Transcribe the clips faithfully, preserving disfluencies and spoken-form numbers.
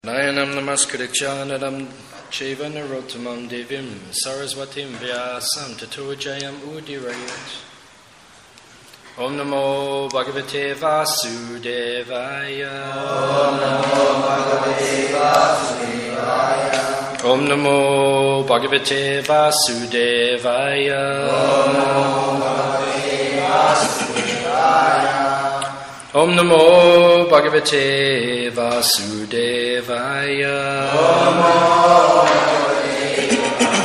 Nayanam namaskritya naram cheva narottamam devim saraswatim vyasam tato jayam udirayat. Om namo bhagavate vasudevaya. Om namo bhagavate vasudevaya. Om namo bhagavate vasudevaya. Om namo bhagavate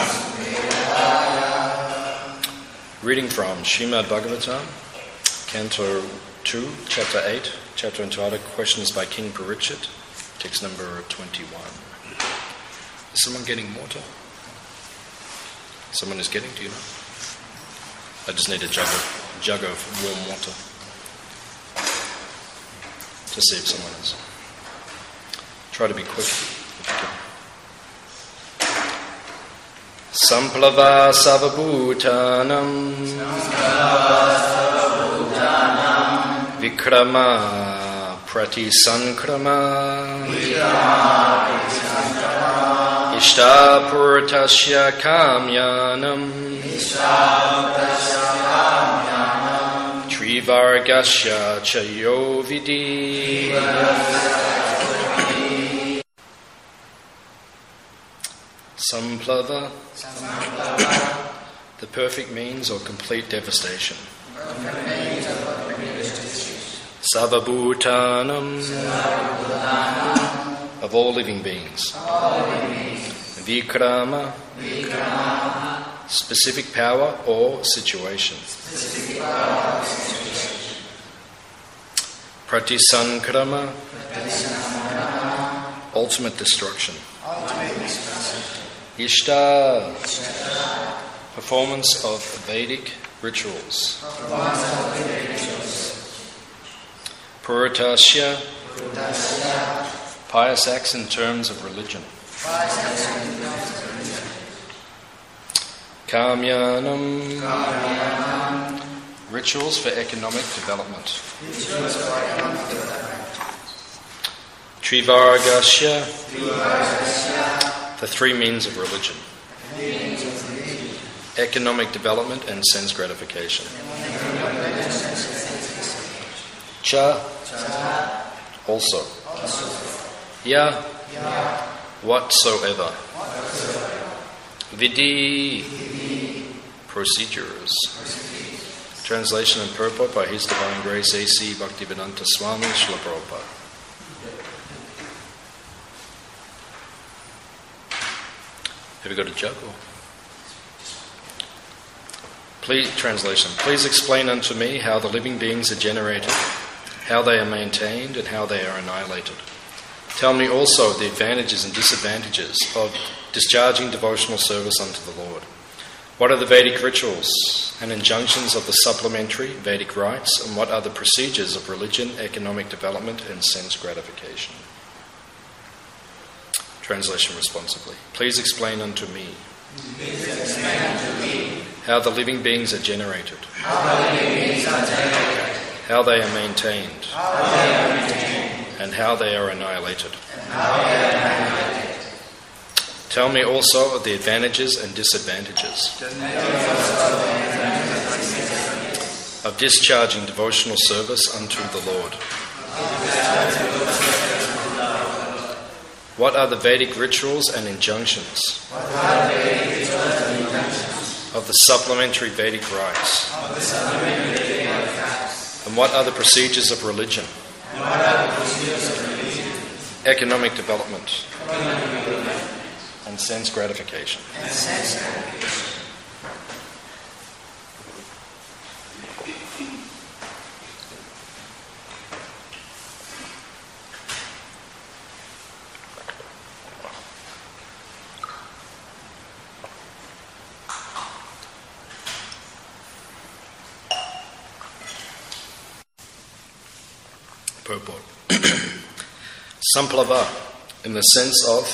vasudevaya. Reading from Srimad Bhagavatam, Canto two, Chapter eight, chapter entitled Questions by King Parikshit, text number twenty-one. Is someone getting water? Someone is getting, do you know? I just need a jug of, jug of warm water to see if someone is. Try to be quick if you can. Samplava savabhutanam Vikrama pratisankrama Ishtapurtasya kamyanam Trivargasya chayo vidi. Samplava, the perfect means or complete devastation. Savabhutanam, of all living beings. Vikrama, specific power or situation. Pratisankrama, ultimate destruction. Ishta, performance of Vedic rituals. Puratasya, pious acts in terms of religion. Kamyanam, rituals for economic development. Trivargasya, the three means of religion. Economic development and sense gratification. Cha, also. Ya, whatsoever. Vidi, procedures. Translation and purport by His Divine Grace A C Bhaktivedanta Swami Srila Prabhupada. Have you got a jug? Or? Please, translation. Please explain unto me how the living beings are generated, how they are maintained, and how they are annihilated. Tell me also the advantages and disadvantages of discharging devotional service unto the Lord. What are the Vedic rituals and injunctions of the supplementary Vedic rites, and what are the procedures of religion, economic development, and sense gratification? Translation responsibly. Please explain unto me, Please explain unto me how the living beings are generated, how the living beings are generated, how they are maintained, how they are maintained, and how they are annihilated. And how they are annihilated. Tell me also of the advantages and disadvantages of discharging devotional service unto the Lord. What are the Vedic rituals and injunctions of the supplementary Vedic rites? And what are the procedures of religion? Economic development and sense gratification. Purport. Samplava, in the sense of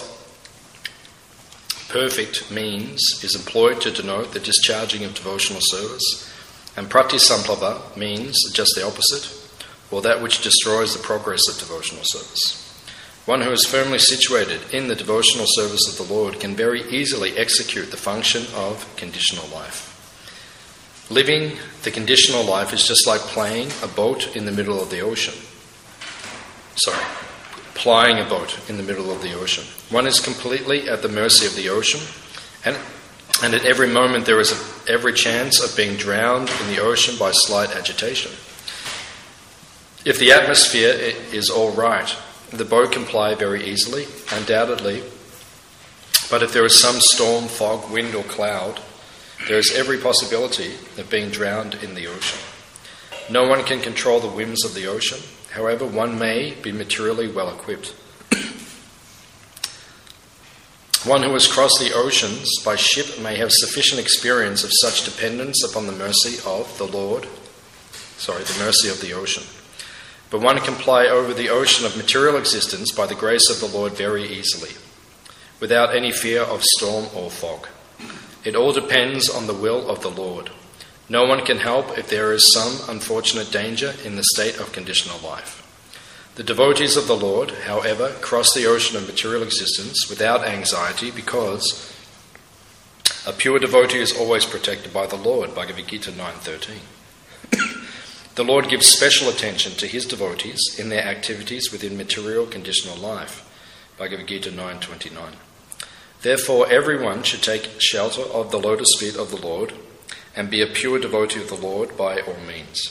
perfect means, is employed to denote the discharging of devotional service, and pratisamplava means just the opposite, or that which destroys the progress of devotional service. One who is firmly situated in the devotional service of the Lord can very easily execute the function of conditional life. Living the conditional life is just like playing a boat in the middle of the ocean. Sorry, plying a boat in the middle of the ocean. One is completely at the mercy of the ocean, and, and at every moment there is a, every chance of being drowned in the ocean by slight agitation. If the atmosphere is all right, the boat can ply very easily, undoubtedly, but if there is some storm, fog, wind or cloud, there is every possibility of being drowned in the ocean. No one can control the whims of the ocean. However, one may be materially well equipped. One who has crossed the oceans by ship may have sufficient experience of such dependence upon the mercy of the Lord, sorry, the mercy of the ocean. But one can ply over the ocean of material existence by the grace of the Lord very easily, without any fear of storm or fog. It all depends on the will of the Lord. No one can help if there is some unfortunate danger in the state of conditional life. The devotees of the Lord, however, cross the ocean of material existence without anxiety because a pure devotee is always protected by the Lord, Bhagavad Gita nine thirteen. The Lord gives special attention to his devotees in their activities within material conditional life, Bhagavad Gita nine twenty-nine. Therefore, everyone should take shelter of the lotus feet of the Lord and be a pure devotee of the Lord by all means.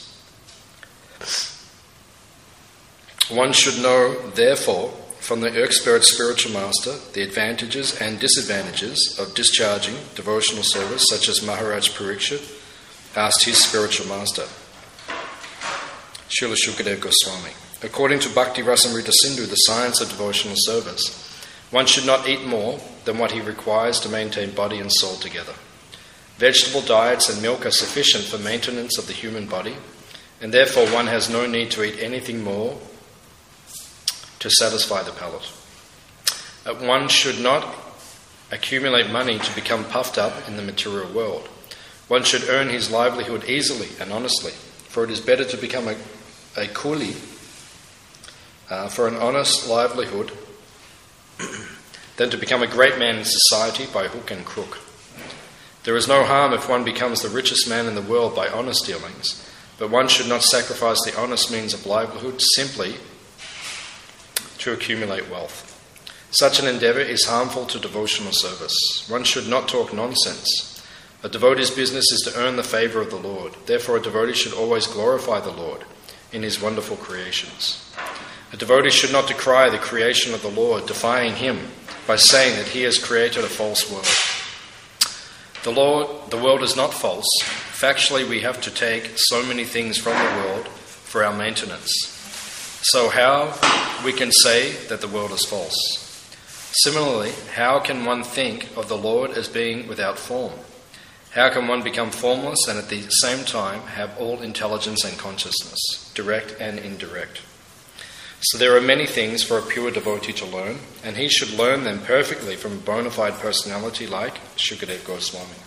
One should know, therefore, from the expert spiritual master, the advantages and disadvantages of discharging devotional service, such as Maharaj Parikshit asked his spiritual master, Srila Shukadeva Goswami. According to Bhakti Rasamrita Sindhu, the science of devotional service, one should not eat more than what he requires to maintain body and soul together. Vegetable diets and milk are sufficient for maintenance of the human body, and therefore one has no need to eat anything more to satisfy the palate. One should not accumulate money to become puffed up in the material world. One should earn his livelihood easily and honestly, for it is better to become a, a coolie uh, for an honest livelihood than to become a great man in society by hook and crook. There is no harm if one becomes the richest man in the world by honest dealings, but one should not sacrifice the honest means of livelihood simply to accumulate wealth. Such an endeavour is harmful to devotional service. One should not talk nonsense. A devotee's business is to earn the favour of the Lord. Therefore, a devotee should always glorify the Lord in his wonderful creations. A devotee should not decry the creation of the Lord, defying him by saying that he has created a false world. The Lord, the world is not false. Factually, we have to take so many things from the world for our maintenance. So how we can say that the world is false? Similarly, how can one think of the Lord as being without form? How can one become formless and at the same time have all intelligence and consciousness, direct and indirect? So there are many things for a pure devotee to learn, and he should learn them perfectly from a bona fide personality like Shukadeva Goswami.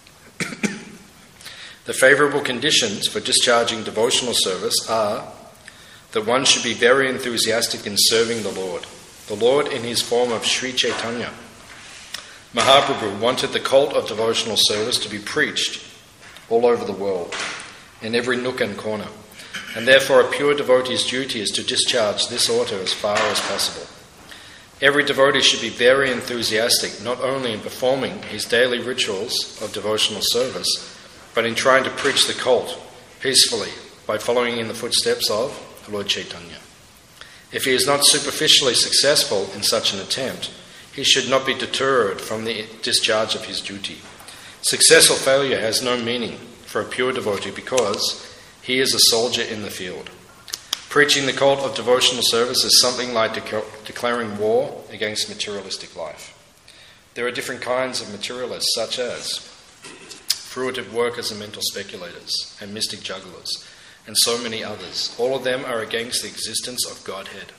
The favourable conditions for discharging devotional service are that one should be very enthusiastic in serving the Lord. The Lord, in his form of Sri Chaitanya, Mahaprabhu, wanted the cult of devotional service to be preached all over the world, in every nook and corner, and therefore a pure devotee's duty is to discharge this order as far as possible. Every devotee should be very enthusiastic, not only in performing his daily rituals of devotional service, but in trying to preach the cult peacefully by following in the footsteps of Lord Chaitanya. If he is not superficially successful in such an attempt, he should not be deterred from the discharge of his duty. Success or failure has no meaning for a pure devotee because he is a soldier in the field. Preaching the cult of devotional service is something like de- declaring war against materialistic life. There are different kinds of materialists, such as fruitive workers and mental speculators, and mystic jugglers, and so many others. All of them are against the existence of Godhead.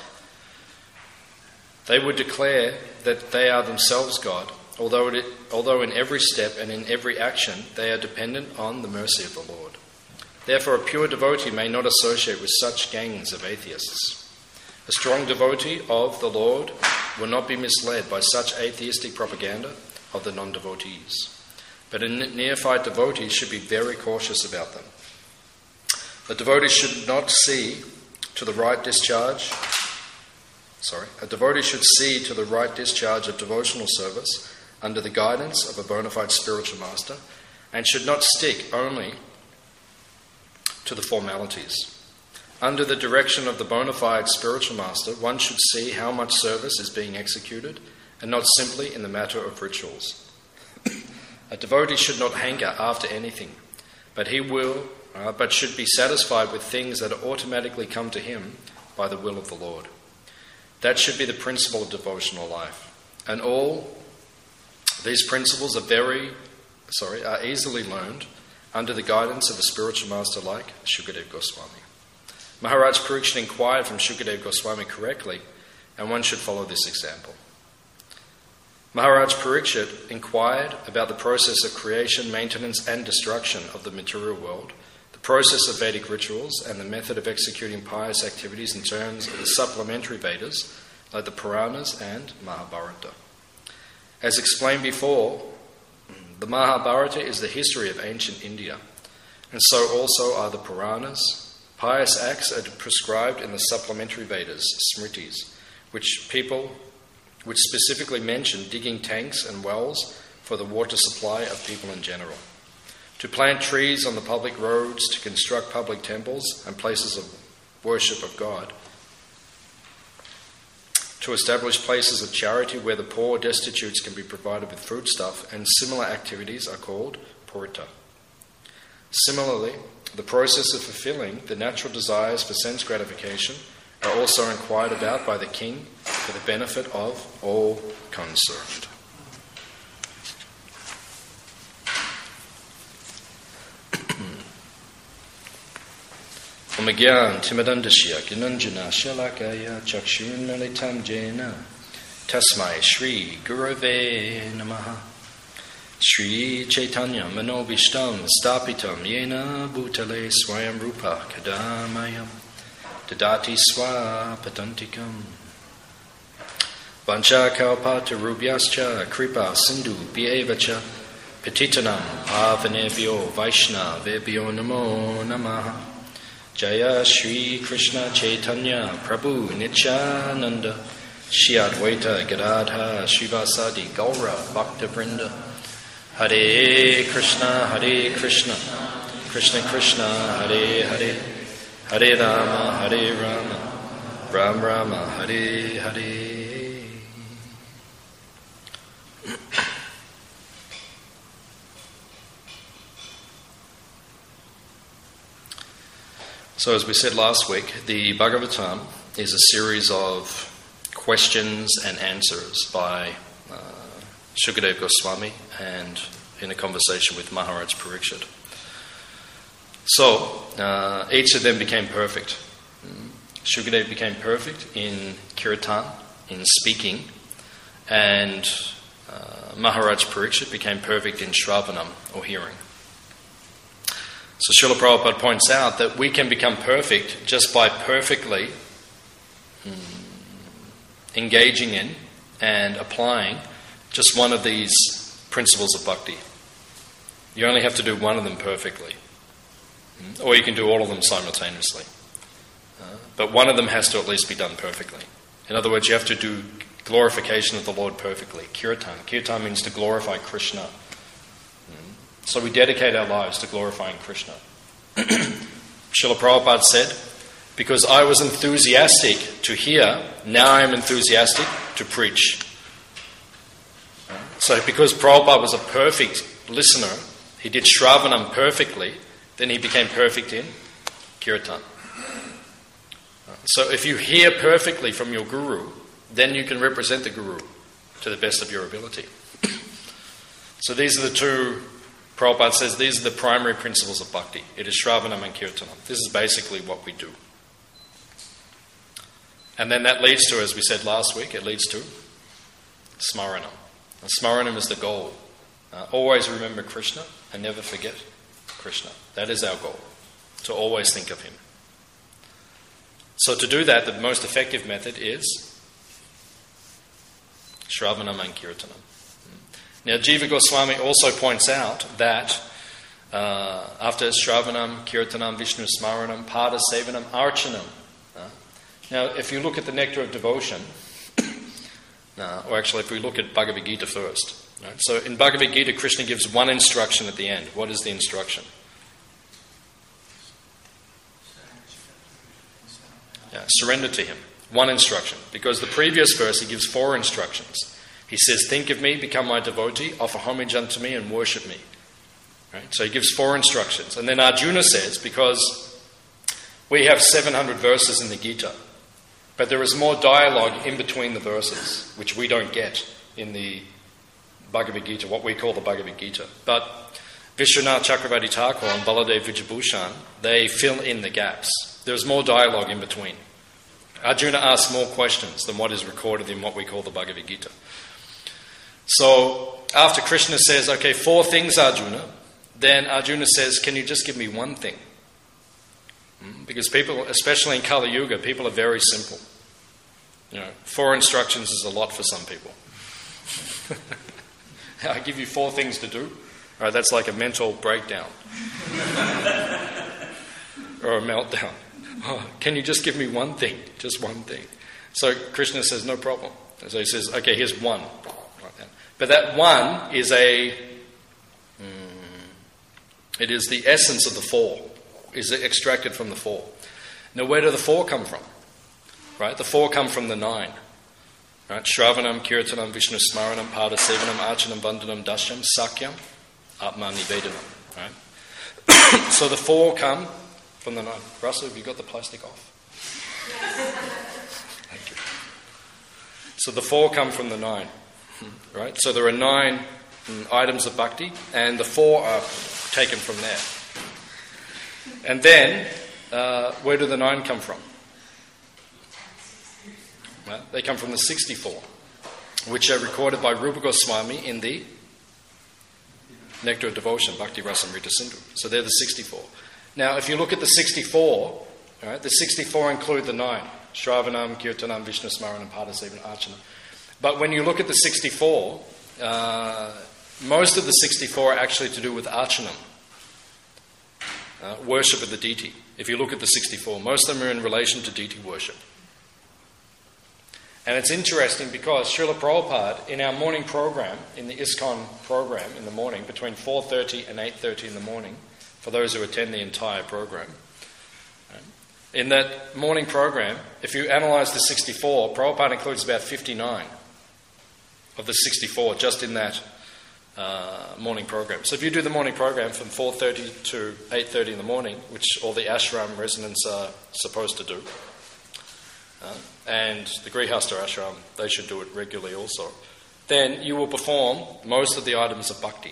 They would declare that they are themselves God, although, it, although in every step and in every action they are dependent on the mercy of the Lord. Therefore, a pure devotee may not associate with such gangs of atheists. A strong devotee of the Lord will not be misled by such atheistic propaganda of the non-devotees. But a neophyte devotee should be very cautious about them. The devotee should not see to the right discharge, sorry, a devotee should see to the right discharge of devotional service under the guidance of a bona fide spiritual master, and should not stick only to the formalities. Under the direction of the bona fide spiritual master, one should see how much service is being executed, and not simply in the matter of rituals. A devotee should not hanker after anything, but he will, uh, but should be satisfied with things that automatically come to him by the will of the Lord. That should be the principle of devotional life, and all these principles are very, sorry, are easily learned under the guidance of a spiritual master like Shukadeva Goswami. Maharaj Parikshit inquired from Shukadeva Goswami correctly, and one should follow this example. Maharaj Parikshit inquired about the process of creation, maintenance and destruction of the material world, the process of Vedic rituals, and the method of executing pious activities in terms of the supplementary Vedas like the Puranas and Mahabharata. As explained before, the Mahabharata is the history of ancient India, and so also are the Puranas. Pious acts are prescribed in the supplementary Vedas, Smritis, which people which specifically mention digging tanks and wells for the water supply of people in general, to plant trees on the public roads, to construct public temples and places of worship of God, to establish places of charity where the poor destitutes can be provided with foodstuff, and similar activities are called purita. Similarly, the process of fulfilling the natural desires for sense gratification are also inquired about by the king for the benefit of all concerned. Omagyan Timadandashya Ginanjana Shalakaya Chakshunalitam Jena Tasmai Shri Gurave Namaha Shri Chaitanya Manobishtam Stapitam Yena Bhutale Swayam Rupa Kadamayam Dadati Swapatantikam Vancha Kalpata Rubyascha Kripa Sindhu Bhyevacha Petitanam Avanebhyo Vaishnavebhyo Namo Namaha Jaya Shri Krishna Chaitanya Prabhu Nityananda Shri Advaita Gadadha Srivasadi Gaura Bhakta Vrinda Hare Krishna Hare Krishna Krishna Krishna Hare Hare Hare Rama Hare Rama Ram Rama Hare Hare. So as we said last week, the Bhagavatam is a series of questions and answers by uh, Shukadeva Goswami and in a conversation with Maharaj Parikshit. So, uh, each of them became perfect. Shukadeva became perfect in kirtan, in speaking, and uh, Maharaj Parikshit became perfect in shravanam, or hearing. So Srila Prabhupada points out that we can become perfect just by perfectly mm, engaging in and applying just one of these principles of bhakti. You only have to do one of them perfectly. Or you can do all of them simultaneously. Uh, but one of them has to at least be done perfectly. In other words, you have to do glorification of the Lord perfectly. Kirtan. Kirtan means to glorify Krishna. Mm. So we dedicate our lives to glorifying Krishna. Srila Prabhupada said, because I was enthusiastic to hear, now I am enthusiastic to preach. So because Prabhupada was a perfect listener, he did shravanam perfectly, then he became perfect in kirtan. So if you hear perfectly from your guru, then you can represent the guru to the best of your ability. So these are the two, Prabhupada says, these are the primary principles of bhakti. It is shravanam and kirtanam. This is basically what we do. And then that leads to, as we said last week, it leads to smaranam. And smaranam is the goal. Uh, always remember Krishna and never forget Krishna. That is our goal, to always think of him. So to do that, the most effective method is Shravanam and Kirtanam. Now, Jiva Goswami also points out that uh, after Shravanam, Kirtanam, Vishnu Smaranam, Pada Sevanam, Archanam. Uh, now, if you look at the Nectar of Devotion, uh, or actually if we look at Bhagavad Gita first. Right? So in Bhagavad Gita, Krishna gives one instruction at the end. What is the instruction? Yeah, surrender to him. One instruction. Because the previous verse, he gives four instructions. He says, think of me, become my devotee, offer homage unto me, and worship me. Right? So he gives four instructions. And then Arjuna says, because we have seven hundred verses in the Gita, but there is more dialogue in between the verses, which we don't get in the Bhagavad Gita, what we call the Bhagavad Gita. But Vishwanath Chakravarti Thakur and Baladev Vijayabhushan, they fill in the gaps. There's more dialogue in between. Arjuna asks more questions than what is recorded in what we call the Bhagavad Gita. So, after Krishna says, okay, four things, Arjuna, then Arjuna says, can you just give me one thing? Because people, especially in Kali Yuga, people are very simple. You know, four instructions is a lot for some people. I give you four things to do. All right, that's like a mental breakdown. Or a meltdown. Oh, can you just give me one thing? Just one thing. So Krishna says, no problem. So he says, okay, here's one. But that one is a, mm, it is the essence of the four, is extracted from the four. Now, where do the four come from? Right, the four come from the nine. Right, Shravanam, Kirtanam, Vishnu Smaranam, Pada Sevanam, Archanam, Vandanam, Dashyam, Sakyam, Atma Nivedanam. Right. So the four come from the nine. Russell, have you got the plastic off? Thank you. So the four come from the nine. Right? So there are nine mm, items of bhakti, and the four are taken from there. And then, uh, where do the nine come from? Well, they come from the sixty-four, which are recorded by Rupa Goswami in the Nectar of Devotion, Bhakti Rasamrita Sindhu. So they're the sixty-four. Now, if you look at the sixty-four, right, the sixty-four include the nine. Shravanam, Kirtanam, Vishnu Smaranam, Pada Sevanam, Archanam. But when you look at the sixty-four, uh, most of the sixty-four are actually to do with Archanam, uh, worship of the deity. If you look at the sixty-four, most of them are in relation to deity worship. And it's interesting because Srila Prabhupada, in our morning program, in the ISKCON program in the morning, between four thirty and eight thirty in the morning, for those who attend the entire program, in that morning program, if you analyse the sixty-four, Prabhupada includes about fifty-nine of the sixty-four just in that uh, morning program. So if you do the morning program from four thirty to eight thirty in the morning, which all the ashram residents are supposed to do, uh, and the Grihastha ashram, they should do it regularly also, then you will perform most of the items of bhakti.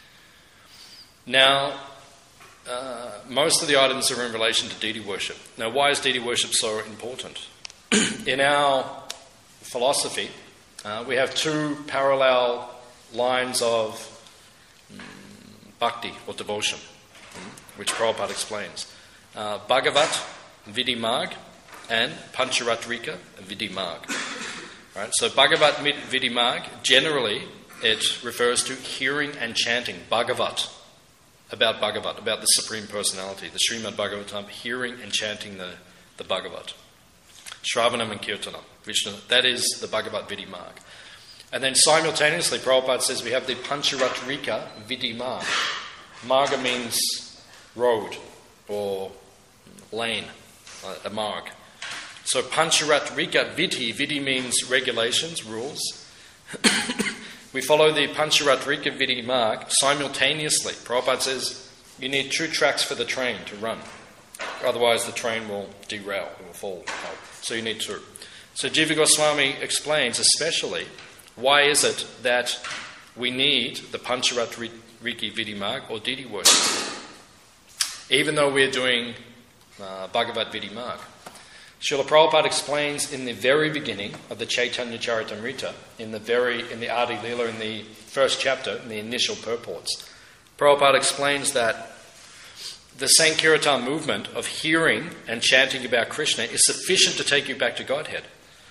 Now, uh, most of the items are in relation to deity worship. Now, why is deity worship so important? In our philosophy, uh, we have two parallel lines of mm, bhakti or devotion, mm, which Prabhupada explains. Uh, Bhagavat Vidhi Marg and Pancharatrika Vidhi Marg. Right? So Bhagavat Vidhi Marg, generally it refers to hearing and chanting Bhagavat, about Bhagavat, about the Supreme Personality, the Srimad Bhagavatam, hearing and chanting the, the Bhagavat. Shravanam and Kirtanam, Vishnu, that is the Bhagavat Vidhi Marg. And then simultaneously, Prabhupada says we have the Pancharatrika Vidhi Marg. Marga means road or lane, a marg. So Pancharatrika Vidhi, Vidhi means regulations, rules. We follow the Pancharatrika Vidhi Marg simultaneously. Prabhupada says you need two tracks for the train to run. Otherwise the train will derail, it will fall out. So you need two. So Jiva Goswami explains especially why is it that we need the Pancharatrika Vidhi Marg or deity worship, even though we're doing uh, Bhagavat Vidhi Marg. Srila Prabhupada explains in the very beginning of the Chaitanya Charitamrita, in the very in the Adi Leela, in the first chapter, in the initial purports, Prabhupada explains that the Sankirtan movement of hearing and chanting about Krishna is sufficient to take you back to Godhead.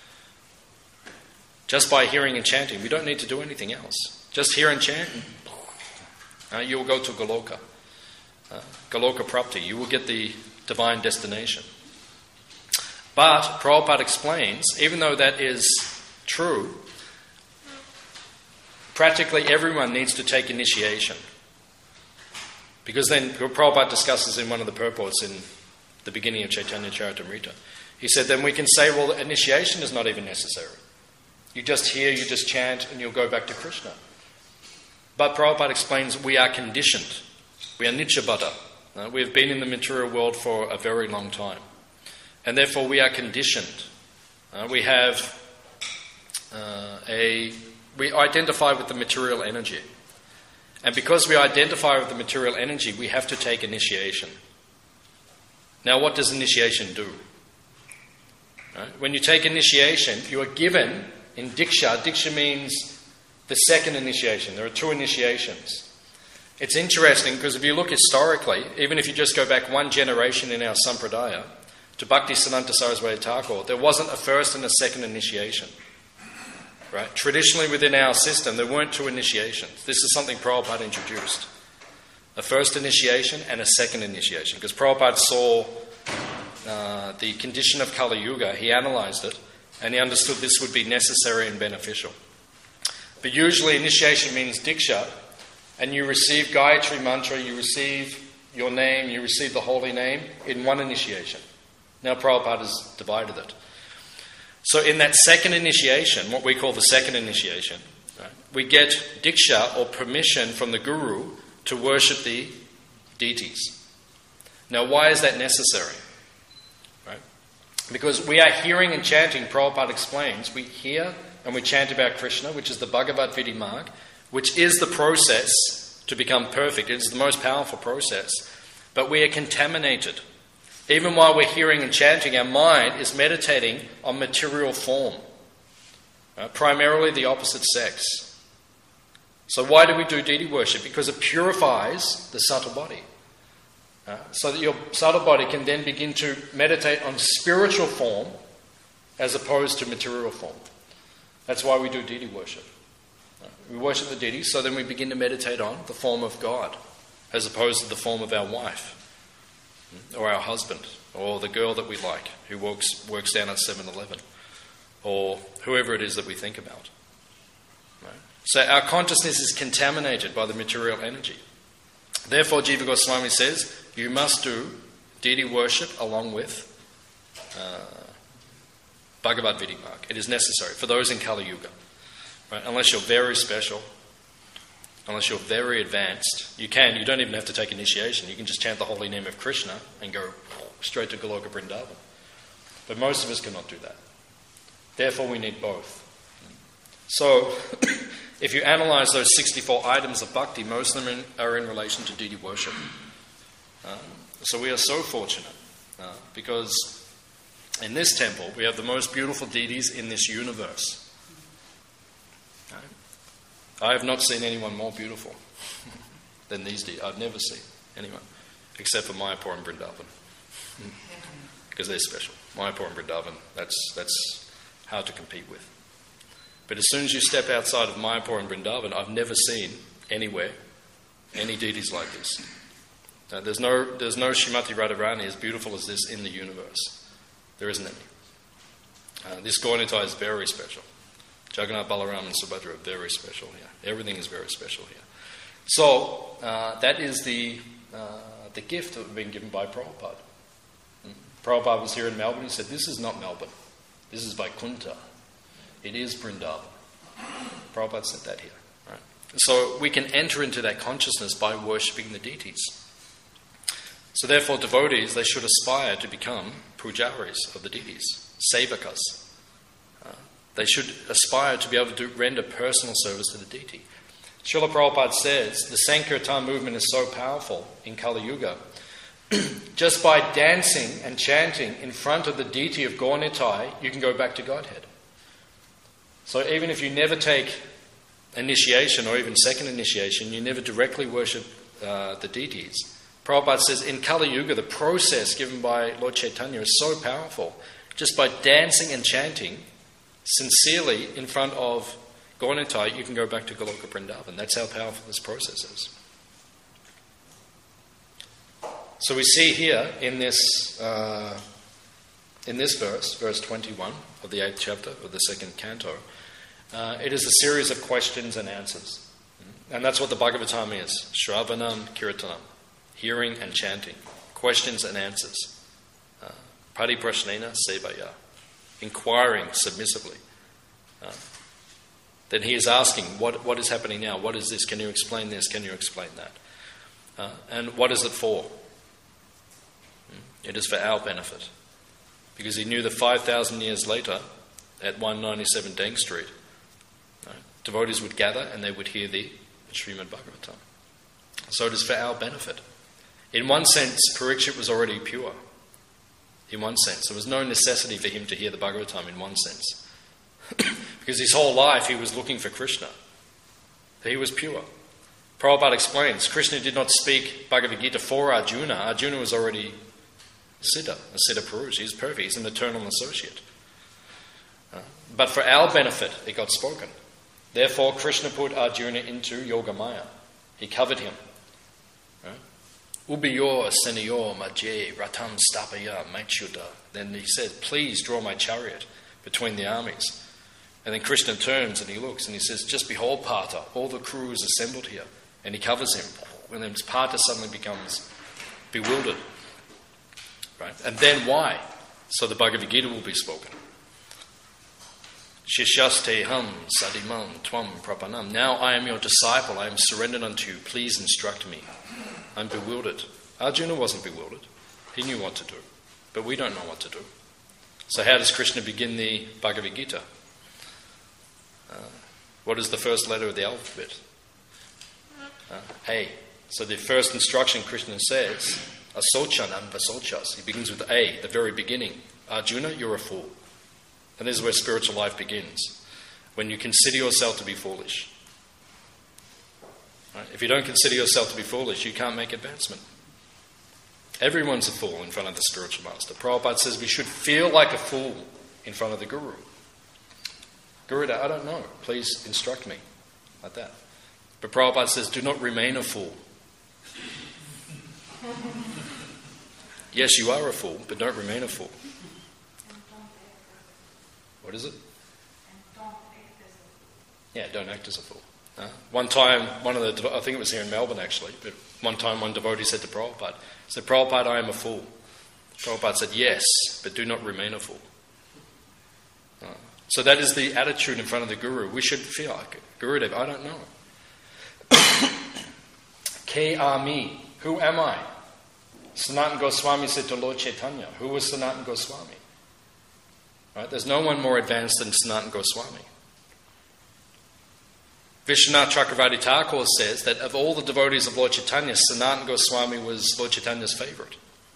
Just by hearing and chanting. We don't need to do anything else. Just hear and chant, uh, you will go to Goloka. Uh, Goloka Prapti. You will get the divine destination. But Prabhupada explains, even though that is true, practically everyone needs to take initiation. Because then Prabhupada discusses in one of the purports in the beginning of Chaitanya Charitamrita. He said, then we can say, well, the initiation is not even necessary. You just hear, you just chant, and you'll go back to Krishna. But Prabhupada explains we are conditioned. We are nityabhata. Uh, we have been in the material world for a very long time. And therefore we are conditioned. Uh, we have uh, a... We identify with the material energy. And because we identify with the material energy, we have to take initiation. Now, what does initiation do? Right? When you take initiation, you are given in Diksha. Diksha means the second initiation. There are two initiations. It's interesting because if you look historically, even if you just go back one generation in our Sampradaya, to Bhaktisiddhanta Saraswati Thakur, there wasn't a first and a second initiation. Right? Traditionally within our system, there weren't two initiations. This is something Prabhupada introduced. A first initiation and a second initiation. Because Prabhupada saw uh, the condition of Kali Yuga, he analysed it, and he understood this would be necessary and beneficial. But usually initiation means Diksha, and you receive Gayatri Mantra, you receive your name, you receive the holy name in one initiation. Now Prabhupada has divided it. So in that second initiation, what we call the second initiation, right, we get Diksha or permission from the Guru to worship the deities. Now why is that necessary? Right? Because we are hearing and chanting, Prabhupada explains, we hear and we chant about Krishna, which is the Bhagavad Vidhi Marg, which is the process to become perfect. It is the most powerful process. But we are contaminated. Even while we're hearing and chanting, our mind is meditating on material form, uh, primarily the opposite sex. So why do we do deity worship? Because it purifies the subtle body. Uh, so that your subtle body can then begin to meditate on spiritual form as opposed to material form. That's why we do deity worship. Uh, we worship the deity, so then we begin to meditate on the form of God as opposed to the form of our wife, or our husband, or the girl that we like, who works works down at seven eleven, or whoever it is that we think about. Right? So our consciousness is contaminated by the material energy. Therefore, Jiva Goswami says, you must do deity worship along with uh, Bhagavad Vidhi Marg. It is necessary for those in Kali Yuga. Right? Unless you're very special, unless you're very advanced, you can, you don't even have to take initiation. You can just chant the holy name of Krishna and go straight to Goloka Vrindavan. But most of us cannot do that. Therefore, we need both. So, if you analyse those sixty-four items of bhakti, most of them in, are in relation to deity worship. Um, so we are so fortunate uh, because in this temple we have the most beautiful deities in this universe. Right? I have not seen anyone more beautiful than these deities. I've never seen anyone, except for Mayapur and Vrindavan, because they're special. Mayapur and Vrindavan, that's that's hard to compete with. But as soon as you step outside of Mayapur and Vrindavan, I've never seen anywhere any deities like this. Uh, there's no there's no Srimati Radharani as beautiful as this in the universe. There isn't any. Uh, this Gauranitai is very special. Jagannath, Balaram and Subhadra are very special here. Everything is very special here. So, uh, that is the uh, the gift that we've been given by Prabhupada. Mm. Prabhupada was here in Melbourne. He said, this is not Melbourne. This is Vaikuntha. It is Vrindavan. Prabhupada said that here. Right? So, we can enter into that consciousness by worshipping the deities. So, therefore, devotees, they should aspire to become pujaris of the deities, sevakas. They should aspire to be able to render personal service to the deity. Srila Prabhupada says the Sankirtan movement is so powerful in Kali Yuga. Just by dancing and chanting in front of the deity of Gauranitai, you can go back to Godhead. So even if you never take initiation or even second initiation, you never directly worship uh, the deities, Prabhupada says in Kali Yuga, the process given by Lord Chaitanya is so powerful. Just by dancing and chanting sincerely in front of Gaur Nitai, you can go back to Goloka Vrindavan. That's how powerful this process is. So we see here in this uh, in this verse, verse twenty-one of the eighth chapter of the second canto, uh, it is a series of questions and answers. And that's what the Bhagavatam is. Shravanam Kirtanam. Hearing and chanting. Questions and answers. Uh, Pariprashnena Sevaya. Inquiring submissively. Uh, then he is asking, what, what is happening now? What is this? Can you explain this? Can you explain that? Uh, and what is it for? It is for our benefit. Because he knew that five thousand years later, at one ninety-seven Deng Street, right, devotees would gather and they would hear the Srimad Bhagavatam. So it is for our benefit. In one sense, Parikshit was already pure. In one sense. There was no necessity for him to hear the Bhagavatam in one sense. Because his whole life he was looking for Krishna. He was pure. Prabhupada explains, Krishna did not speak Bhagavad Gita for Arjuna. Arjuna was already Siddha, a Siddha Purush. He's perfect. He's an eternal associate. Uh, but for our benefit, it got spoken. Therefore, Krishna put Arjuna into Yogamaya. He covered him. Ubiyor senior majay ratam stapaya machyuta. Then he said, please draw my chariot between the armies. And then Krishna turns and he looks and he says, just behold Partha, all the crew is assembled here. And he covers him. And then Partha suddenly becomes bewildered. Right? And then why? So the Bhagavad Gita will be spoken. Shishaste ham sadimam tvam prapanam. Now I am your disciple. I am surrendered unto you. Please instruct me. I'm bewildered. Arjuna wasn't bewildered. He knew what to do. But we don't know what to do. So how does Krishna begin the Bhagavad Gita? Uh, what is the first letter of the alphabet? Uh, A. So the first instruction Krishna says, Asochanam vasochas. He begins with A, the very beginning. Arjuna, you're a fool. And this is where spiritual life begins. When you consider yourself to be foolish. Right? If you don't consider yourself to be foolish, you can't make advancement. Everyone's a fool in front of the spiritual master. Prabhupada says we should feel like a fool in front of the Guru. Gurudev, I don't know. Please instruct me. Like that. But Prabhupada says, do not remain a fool. Yes, you are a fool, but don't remain a fool. What is it? Yeah, don't act as a fool. Uh, one time, one of the, I think it was here in Melbourne actually, but one time one devotee said to Prabhupada, he said, Prabhupada, I am a fool. Prabhupada said, yes, but do not remain a fool. Uh, so that is the attitude in front of the Guru. We should feel like it. Gurudev, I don't know. Ke ami, who am I? Sanatana Goswami said to Lord Chaitanya, who was Sanatana Goswami? Right? There's no one more advanced than Sanatana Goswami. Vishwanath Chakravarti Thakur says that of all the devotees of Lord Chaitanya, Sanatana Goswami was Lord Chaitanya's favourite.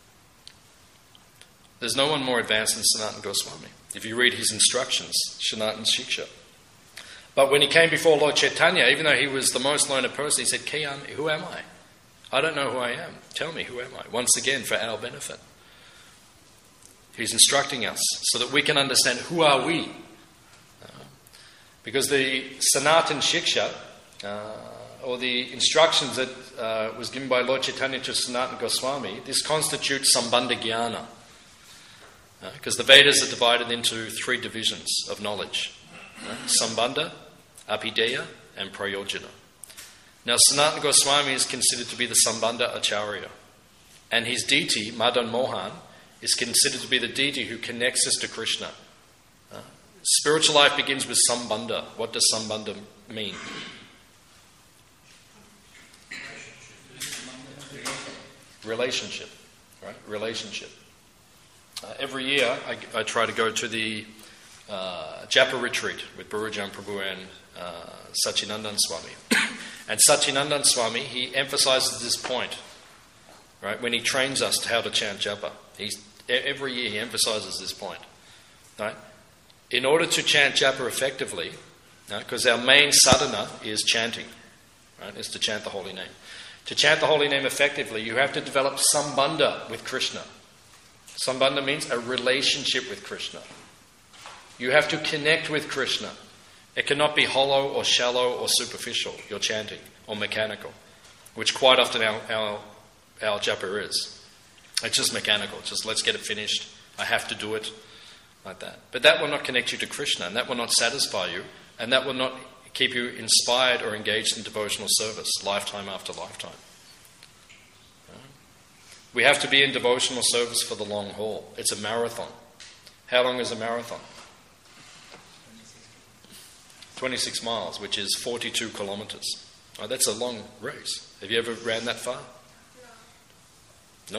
There's no one more advanced than Sanatana Goswami. If you read his instructions, Sanatana Shiksha. But when he came before Lord Chaitanya, even though he was the most learned person, he said, Kayam, who am I? I don't know who I am. Tell me, who am I? Once again, for our benefit. He's instructing us so that we can understand who are we. Uh, because the Sanatan Shiksha, uh, or the instructions that uh, was given by Lord Chaitanya to Sanatana Goswami, this constitutes Sambandha Jnana. Because uh, the Vedas are divided into three divisions of knowledge. Uh, Sambandha, Abhideya, and Prayojana. Now, Sanatana Goswami is considered to be the Sambandha Acharya. And his deity, Madan Mohan, is considered to be the deity who connects us to Krishna. Uh, spiritual life begins with Sambandha. What does Sambandha mean? Relationship. Right? Relationship. Uh, every year, I, I try to go to the uh, Japa retreat with Burujan Prabhu and uh, Sachinandan Swami. And Sachinandan Swami, he emphasizes this point, right? When he trains us to how to chant japa, he's, every year he emphasizes this point, right? In order to chant japa effectively, because right, our main sadhana is chanting, right? Is to chant the holy name. To chant the holy name effectively, you have to develop sambandha with Krishna. Sambandha means a relationship with Krishna. You have to connect with Krishna. It cannot be hollow or shallow or superficial, your chanting, or mechanical, which quite often our, our, our japa is. It's just mechanical. It's just let's get it finished. I have to do it like that. But that will not connect you to Krishna, and that will not satisfy you, and that will not keep you inspired or engaged in devotional service, lifetime after lifetime. We have to be in devotional service for the long haul. It's a marathon. How long is a marathon? twenty-six miles, which is forty-two kilometres. Oh, that's a long race. Have you ever ran that far? No?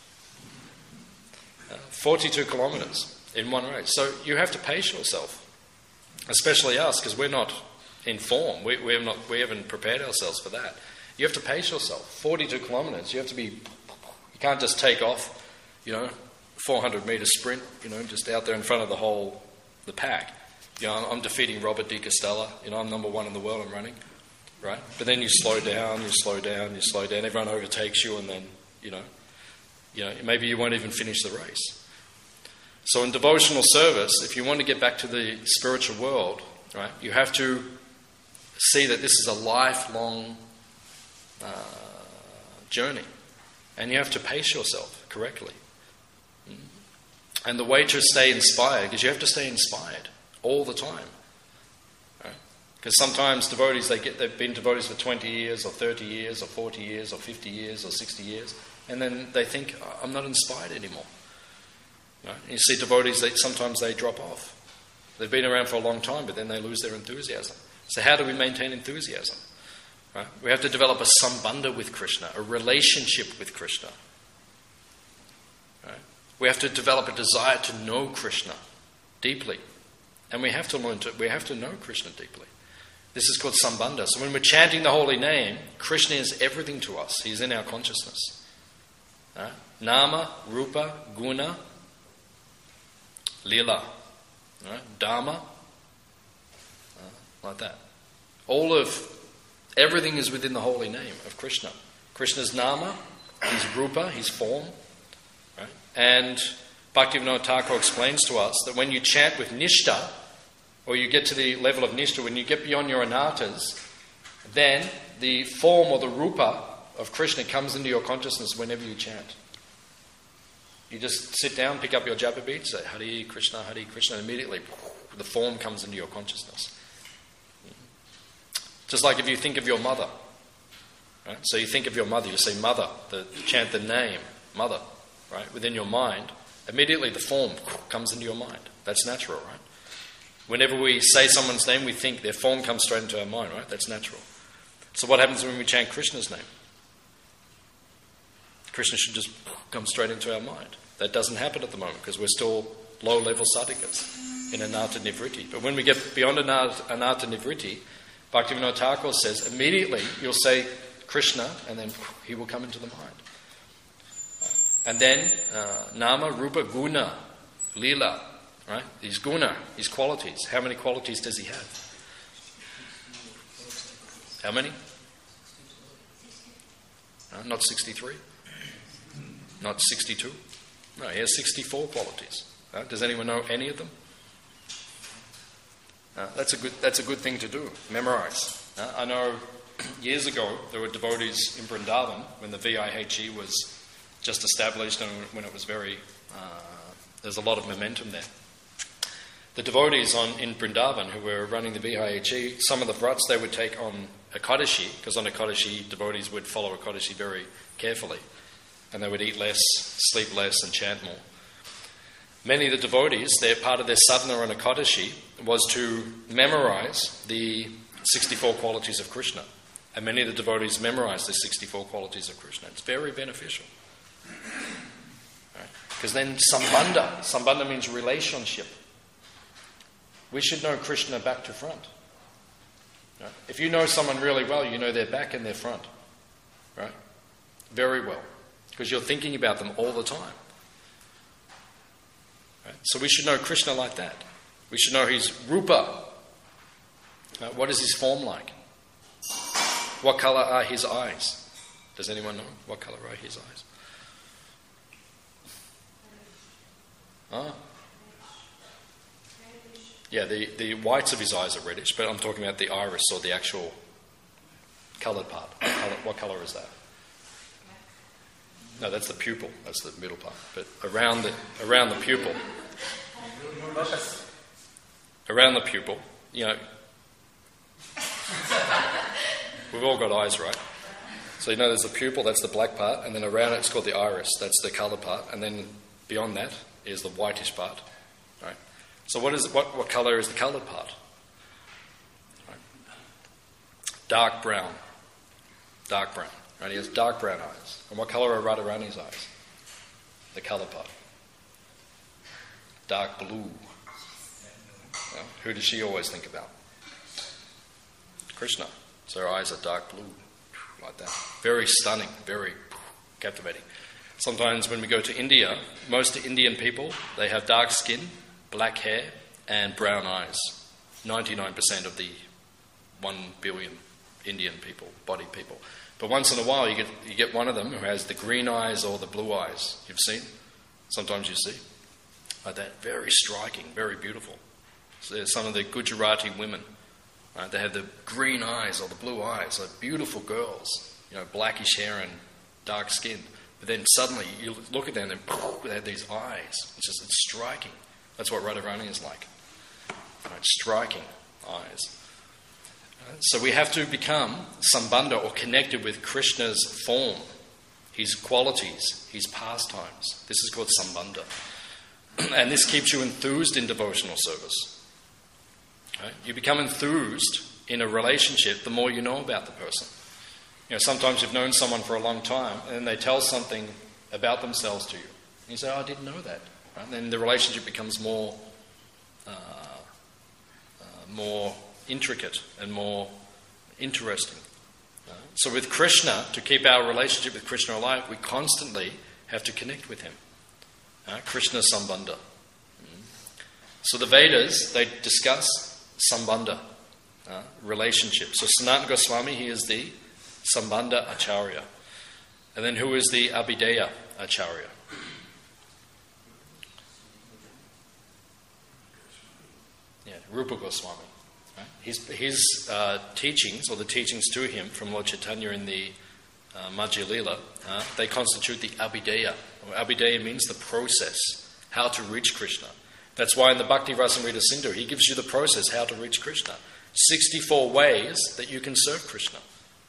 Uh, forty-two kilometres in one race. So you have to pace yourself, especially us, because we're not in form. We, we're not, we haven't prepared ourselves for that. You have to pace yourself. forty-two kilometres, you have to be... You can't just take off, you know, four hundred metre sprint, you know, just out there in front of the whole, the pack. You know, I'm, I'm defeating Robert Di Castella. You know, I'm number one in the world in running, right? But then you slow down, you slow down, you slow down. Everyone overtakes you, and then, you know, you know, maybe you won't even finish the race. So in devotional service, if you want to get back to the spiritual world, right, you have to see that this is a lifelong uh, journey. And you have to pace yourself correctly. And the way to stay inspired is you have to stay inspired all the time. Right? Because sometimes devotees, they get, they've been devotees for twenty years or thirty years or forty years or fifty years or sixty years, and then they think, I'm not inspired anymore. Right? And you see devotees, they, sometimes they drop off. They've been around for a long time, but then they lose their enthusiasm. So how do we maintain enthusiasm? Right? We have to develop a sambandha with Krishna, a relationship with Krishna. Right? We have to develop a desire to know Krishna deeply. And we have to learn to, we have to know Krishna deeply. This is called sambandha. So when we're chanting the holy name, Krishna is everything to us. He's in our consciousness. Right? Nama, Rupa, Guna, Lila, right? Dharma, uh, like that. All of Everything is within the holy name of Krishna. Krishna's Nama, his Rupa, his form. Right? And Bhaktivinoda Thakur explains to us that when you chant with Nishta, or you get to the level of Nishta, when you get beyond your anartas, then the form or the Rupa of Krishna comes into your consciousness whenever you chant. You just sit down, pick up your japa beads, say Hare Krishna, Hare Krishna, and immediately the form comes into your consciousness. Just like if you think of your mother. Right? So you think of your mother, you say mother, the, chant the name, mother, right? Within your mind, immediately the form comes into your mind. That's natural, right? Whenever we say someone's name, we think their form comes straight into our mind, right? That's natural. So what happens when we chant Krishna's name? Krishna should just come straight into our mind. That doesn't happen at the moment because we're still low-level sadhakas in anartha nivritti. But when we get beyond anartha, anartha nivritti, Bhaktivinoda Thakur says, immediately you'll say Krishna, and then he will come into the mind. And then, uh, Nama, Rupa, Guna, Lila, right? These guna, these qualities. How many qualities does he have? How many? Uh, not sixty-three? Not sixty-two? No, he has sixty-four qualities. Uh, does anyone know any of them? Uh, that's a good. That's a good thing to do. Memorize. Uh, I know years ago there were devotees in Vrindavan when the V I H E was just established and when it was very. Uh, there's a lot of momentum there. The devotees on in Vrindavan who were running the V I H E, some of the vrats they would take on Ekadashi, because on Ekadashi devotees would follow Ekadashi very carefully, and they would eat less, sleep less, and chant more. Many of the devotees, their part of their sadhana on Ekadashi was to memorize the sixty-four qualities of Krishna. And many of the devotees memorize the sixty-four qualities of Krishna. It's very beneficial. Right? Because then sambandha, sambandha means relationship. We should know Krishna back to front. Right? If you know someone really well, you know their back and their front. Right? Very well. Because you're thinking about them all the time. Right? So we should know Krishna like that. We should know his Rupa. Right? What is his form like? What colour are his eyes? Does anyone know what colour are his eyes? Ah. Yeah, the, the whites of his eyes are reddish, but I'm talking about the iris or the actual coloured part. What colour, what colour is that? No, that's the pupil. That's the middle part. But around the around the pupil, around the pupil, you know, we've all got eyes, right? So you know there's the pupil, that's the black part, and then around it it's called the iris, that's the coloured part, and then beyond that is the whitish part, right? So what is what what colour is the coloured part? Right. Dark brown, dark brown. Right? He has dark brown eyes. And what colour are Radharani's eyes? The coloured part. Dark blue. Well, who does she always think about? Krishna. So her eyes are dark blue, like that. Very stunning, very captivating. Sometimes when we go to India, most Indian people, they have dark skin, black hair, and brown eyes. ninety-nine percent of the one billion Indian people, body people. But once in a while you get you get one of them who has the green eyes or the blue eyes. You've seen? Sometimes you see. Like that. Very striking, very beautiful. So there's some of the Gujarati women. Right? They have the green eyes or the blue eyes. Like beautiful girls. You know, blackish hair and dark skin. But then suddenly you look at them and they have these eyes. It's just it's striking. That's what Radharani is like. Right? Striking eyes. So we have to become sambandha or connected with Krishna's form, his qualities, his pastimes. This is called sambandha. And this keeps you enthused in devotional service. Right? You become enthused in a relationship the more you know about the person. You know, sometimes you've known someone for a long time and then they tell something about themselves to you. And you say, oh, I didn't know that. Right? And then the relationship becomes more, uh, uh, more intricate and more interesting. Uh, so with Krishna, to keep our relationship with Krishna alive, we constantly have to connect with him. Uh, Krishna Sambandha. Mm. So the Vedas, they discuss Sambandha, uh, relationship. So Sanatana Goswami, he is the Sambandha Acharya. And then who is the Abhideya Acharya? Yeah, Rupa Goswami. His, his uh, teachings, or the teachings to him from Lord Chaitanya in the uh, Madhya Lila, uh, they constitute the Abhideya. Abhideya means the process, how to reach Krishna. That's why in the Bhakti Rasamrita Sindhu, he gives you the process, how to reach Krishna. sixty-four ways that you can serve Krishna.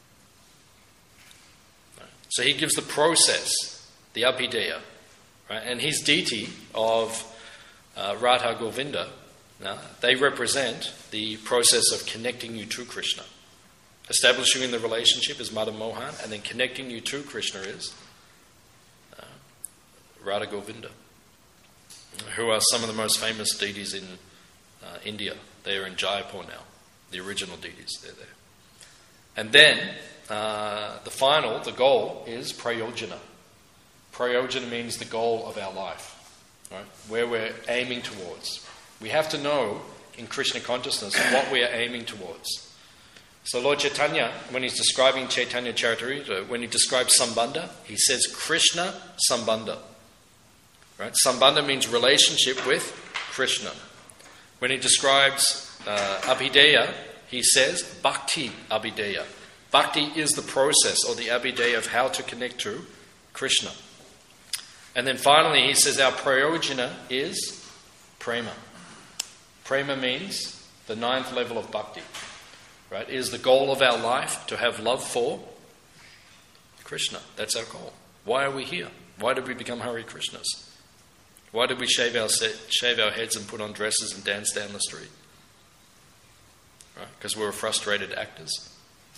Right. So he gives the process, the Abhideya. Right? And his deity of uh, Radha Govinda, now, they represent the process of connecting you to Krishna. Establishing in the relationship is Madan Mohan, and then connecting you to Krishna is uh, Radha Govinda, who are some of the most famous deities in uh, India. They are in Jaipur now, the original deities, they're there. And then, uh, the final, the goal, is Prayojana. Prayojana means the goal of our life, right? Where we're aiming towards. We have to know in Krishna consciousness what we are aiming towards. So Lord Chaitanya, when he's describing Chaitanya Charitamrita, when he describes Sambandha, he says Krishna Sambandha. Right? Sambandha means relationship with Krishna. When he describes uh, Abhideya, he says Bhakti Abhideya. Bhakti is the process or the Abhideya of how to connect to Krishna. And then finally he says our Prayojana is Prema. Prema means the ninth level of bhakti. Right? It is the goal of our life to have love for Krishna. That's our goal. Why are we here? Why did we become Hare Krishnas? Why did we shave our shave our heads and put on dresses and dance down the street? Right? Because we were frustrated actors.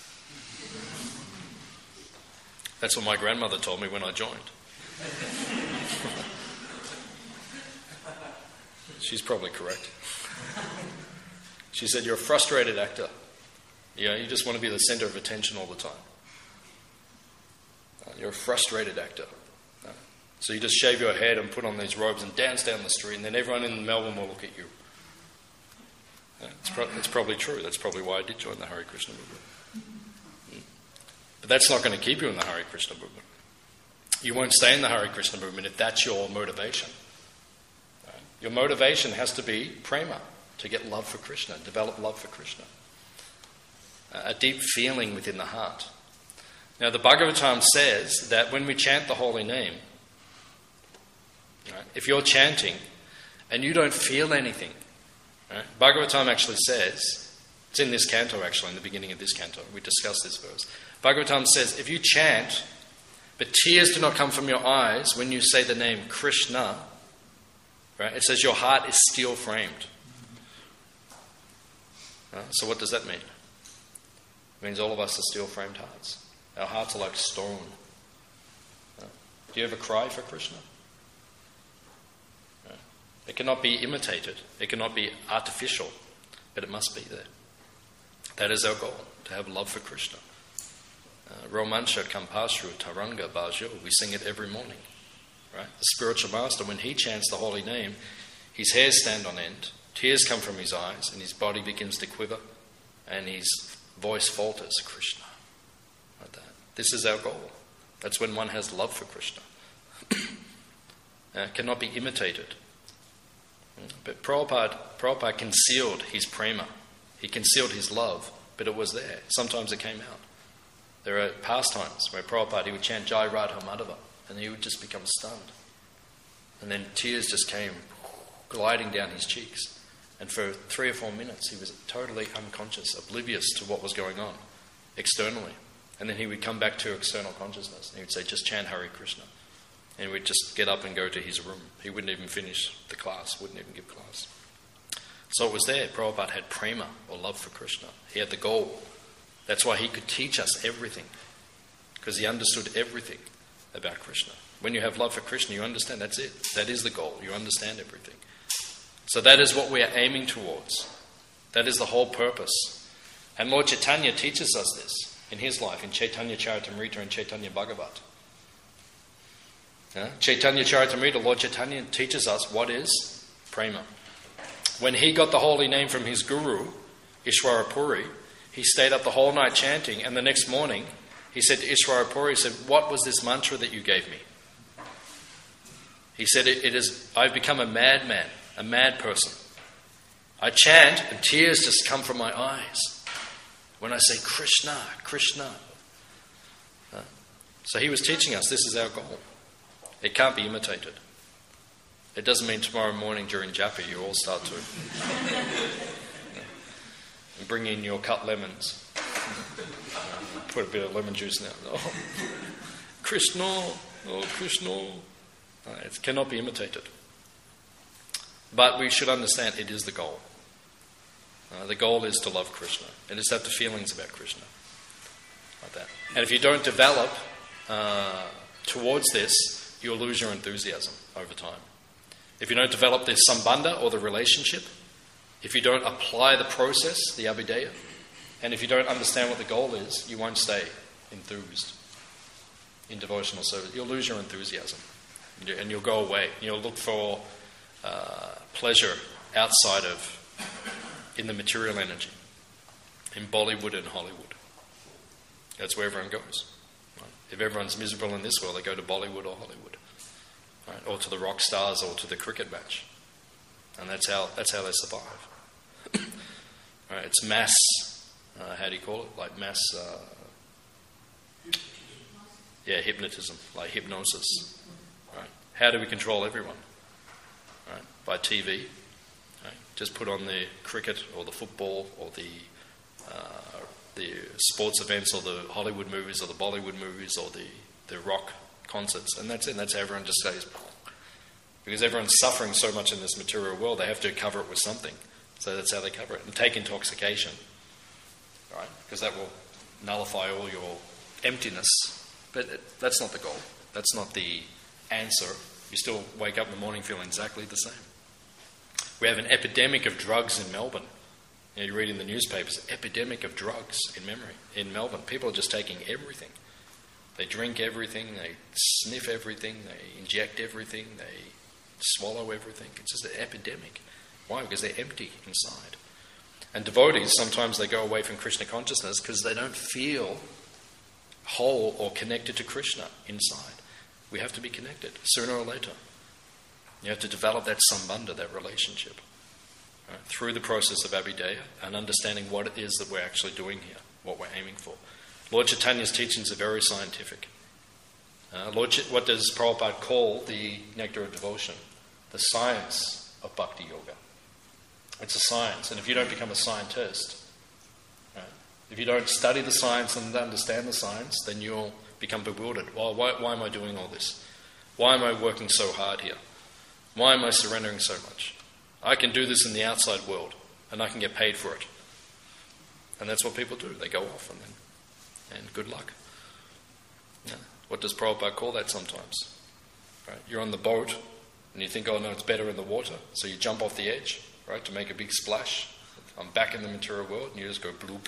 That's what my grandmother told me when I joined. She's probably correct. She said, you're a frustrated actor. You know, you just want to be the centre of attention all the time. Uh, you're a frustrated actor. Uh, so you just shave your head and put on these robes and dance down the street, and then everyone in Melbourne will look at you. Uh, it's, pro- it's probably true. That's probably why I did join the Hare Krishna movement. Mm. But that's not going to keep you in the Hare Krishna movement. You won't stay in the Hare Krishna movement if that's your motivation. Right? Your motivation has to be prema, to get love for Krishna, develop love for Krishna. A deep feeling within the heart. Now the Bhagavatam says that when we chant the holy name, right, if you're chanting and you don't feel anything, right, Bhagavatam actually says, it's in this canto actually, in the beginning of this canto, we discussed this verse. Bhagavatam says, if you chant, but tears do not come from your eyes when you say the name Krishna, right, it says your heart is steel framed. Right, so what does that mean? It means all of us are steel framed hearts. Our hearts are like stone. Right? Do you ever cry for Krishna? Right? It cannot be imitated. It cannot be artificial. But it must be there. That is our goal, to have love for Krishna. Uh, Romancha Kampashru Taranga Bhajo. We sing it every morning. Right? The spiritual master, when he chants the holy name, his hairs stand on end, tears come from his eyes, and his body begins to quiver, and his voice falters, Krishna. Like that. This is our goal. That's when one has love for Krishna. uh, it cannot be imitated. But Prabhupada, Prabhupada concealed his prema. He concealed his love, but it was there. Sometimes it came out. There are pastimes where Prabhupada, he would chant Jai Radha Madhava, and he would just become stunned. And then tears just came gliding down his cheeks. And for three or four minutes, he was totally unconscious, oblivious to what was going on externally. And then he would come back to external consciousness. And he would say, just chant Hare Krishna. And he would just get up and go to his room. He wouldn't even finish the class, wouldn't even give class. So it was there. Prabhupada had prema, or love for Krishna. He had the goal. That's why he could teach us everything. Because he understood everything about Krishna. When you have love for Krishna, you understand that's it. That is the goal. You understand everything. So that is what we are aiming towards. That is the whole purpose. And Lord Chaitanya teaches us this in his life, in Chaitanya Charitamrita and Chaitanya Bhagavat. Yeah? Chaitanya Charitamrita, Lord Chaitanya teaches us what is prema. When he got the holy name from his guru, Ishwara Puri, he stayed up the whole night chanting, and the next morning he said to Ishwara Puri, he said, what was this mantra that you gave me? He said, it, it is, I've become a madman. A mad person. I chant and tears just come from my eyes when I say Krishna, Krishna. Uh, so he was teaching us this is our goal. It can't be imitated. It doesn't mean tomorrow morning during japa you all start to uh, and bring in your cut lemons. Uh, put a bit of lemon juice in there. Oh, Krishna, oh Krishna. Uh, it cannot be imitated. But we should understand it is the goal. Uh, the goal is to love Krishna. It is to have the feelings about Krishna. Like that. And if you don't develop uh, towards this, you'll lose your enthusiasm over time. If you don't develop this sambandha or the relationship, if you don't apply the process, the abhideya, and if you don't understand what the goal is, you won't stay enthused in devotional service. You'll lose your enthusiasm. And you'll go away. You'll look for Uh, pleasure outside of, in the material energy, in Bollywood and Hollywood. That's where everyone goes. Right? If everyone's miserable in this world, they go to Bollywood or Hollywood, right? Or to the rock stars or to the cricket match, and that's how that's how they survive. Right? It's mass. Uh, how do you call it? Like mass. Uh, yeah, hypnotism, like hypnosis. Right? How do we control everyone? Right, by T V, right? Just put on the cricket or the football or the uh, the sports events or the Hollywood movies or the Bollywood movies or the, the rock concerts, and that's it. And that's how everyone just stays, because everyone's suffering so much in this material world. They have to cover it with something, so that's how they cover it. And take intoxication, right? Because that will nullify all your emptiness. But it, that's not the goal. That's not the answer. You still wake up in the morning feeling exactly the same. We have an epidemic of drugs in Melbourne. You know, you read in the newspapers, epidemic of drugs in memory in Melbourne. People are just taking everything. They drink everything, they sniff everything, they inject everything, they swallow everything. It's just an epidemic. Why? Because they're empty inside. And devotees, sometimes they go away from Krishna consciousness because they don't feel whole or connected to Krishna inside. We have to be connected sooner or later. You have to develop that sambandha, that relationship, right, through the process of abhideya and understanding what it is that we're actually doing here, what we're aiming for. Lord Chaitanya's teachings are very scientific. Uh, Lord Ch- what does Prabhupada call the nectar of devotion? The science of bhakti yoga. It's a science, and if you don't become a scientist, right, if you don't study the science and understand the science, then you'll become bewildered. Well, why, why am I doing all this? Why am I working so hard here? Why am I surrendering so much? I can do this in the outside world, and I can get paid for it. And that's what people do. They go off, and then, and good luck. Yeah. What does Prabhupada call that sometimes? Right? You're on the boat, and you think, oh no, it's better in the water, so you jump off the edge, right, to make a big splash. I'm back in the material world, and you just go bloop.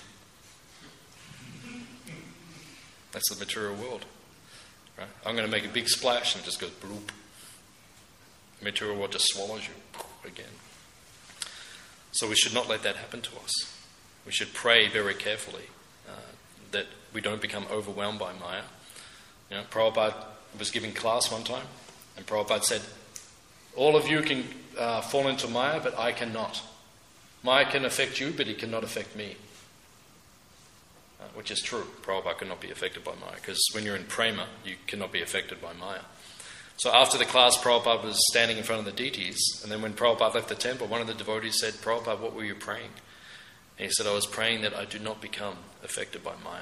That's the material world. Right? I'm going to make a big splash, and it just goes bloop. The material world just swallows you again. So we should not let that happen to us. We should pray very carefully uh, that we don't become overwhelmed by Maya. You know, Prabhupada was giving class one time, and Prabhupada said, all of you can uh, fall into Maya, but I cannot. Maya can affect you, but it cannot affect me. Uh, which is true. Prabhupada cannot be affected by Maya, because when you're in prema, you cannot be affected by Maya. So after the class, Prabhupada was standing in front of the deities, and then when Prabhupada left the temple, one of the devotees said, Prabhupada, what were you praying? And he said, I was praying that I do not become affected by Maya.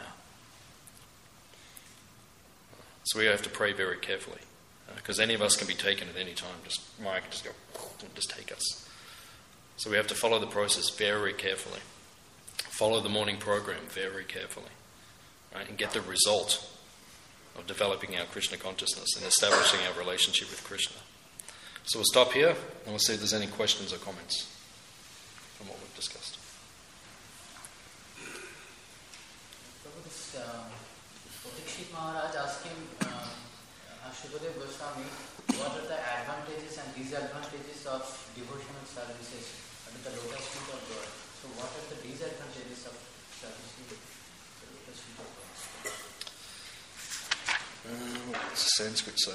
So we have to pray very carefully, because uh, any of us can be taken at any time. Just Maya can just go and just take us. So we have to follow the process very carefully. Follow the morning program very carefully, right, and get the result of developing our Krishna consciousness and establishing our relationship with Krishna. So we'll stop here, and we'll see if there's any questions or comments from what we've discussed. This, uh, Parikshit Maharaj asked him, uh, Shukadev Goswami, what are the advantages and disadvantages of devotional services under the lotus feet of God? So what are the disadvantages of servicing the lotus feet of God? Uh, what does Sanskrit say?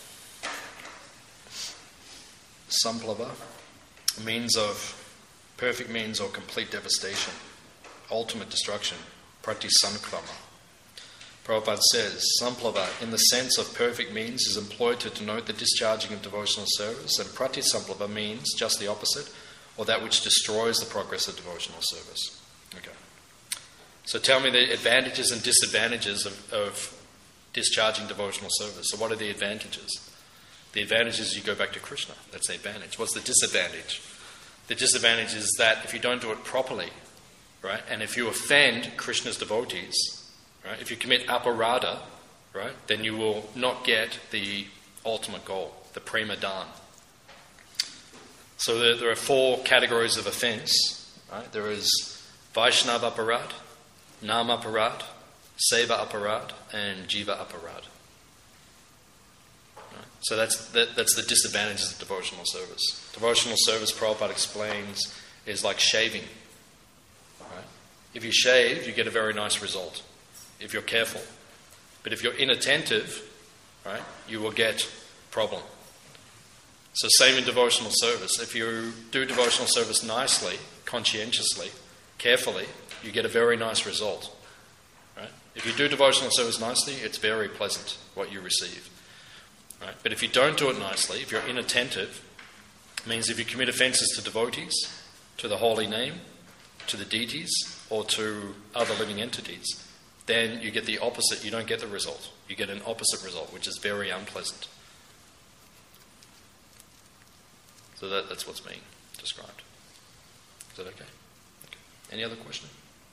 Samplava, means of perfect means or complete devastation, ultimate destruction, pratisankrama. Prabhupada says, Samplava, in the sense of perfect means, is employed to denote the discharging of devotional service, and pratisamplava means just the opposite, or that which destroys the progress of devotional service. Okay. So tell me the advantages and disadvantages of, of discharging devotional service. So what are the advantages? The advantage is you go back to Krishna. That's the advantage. What's the disadvantage? The disadvantage is that if you don't do it properly, right, and if you offend Krishna's devotees, right, if you commit aparada, right, then you will not get the ultimate goal, the prema dhan. So there, there are four categories of offence. Right? There is Vaishnava aparad, Nama aparad, Seva aparad, and Jiva aparad. Right? So that's that, that's the disadvantages of devotional service. Devotional service, Prabhupada explains, is like shaving. Right? If you shave, you get a very nice result, if you're careful. But if you're inattentive, right, you will get problem. So same in devotional service. If you do devotional service nicely, conscientiously, carefully, you get a very nice result. Right? If you do devotional service nicely, it's very pleasant what you receive. Right? But if you don't do it nicely, if you're inattentive, it means if you commit offences to devotees, to the holy name, to the deities, or to other living entities, then you get the opposite. You don't get the result. You get an opposite result, which is very unpleasant. So that, that's what's being described. Is that okay? Okay. Any other question?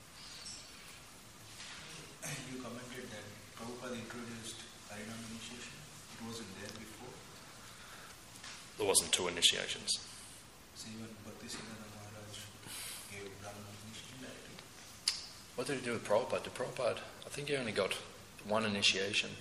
You commented that Prabhupada introduced Harinam initiation. It wasn't there before. There wasn't two initiations. So even Bhaktisiddhanta Maharaj gave Brahman initiation directly. What did he do with Prabhupada? Did Prabhupada, I think he only got one initiation.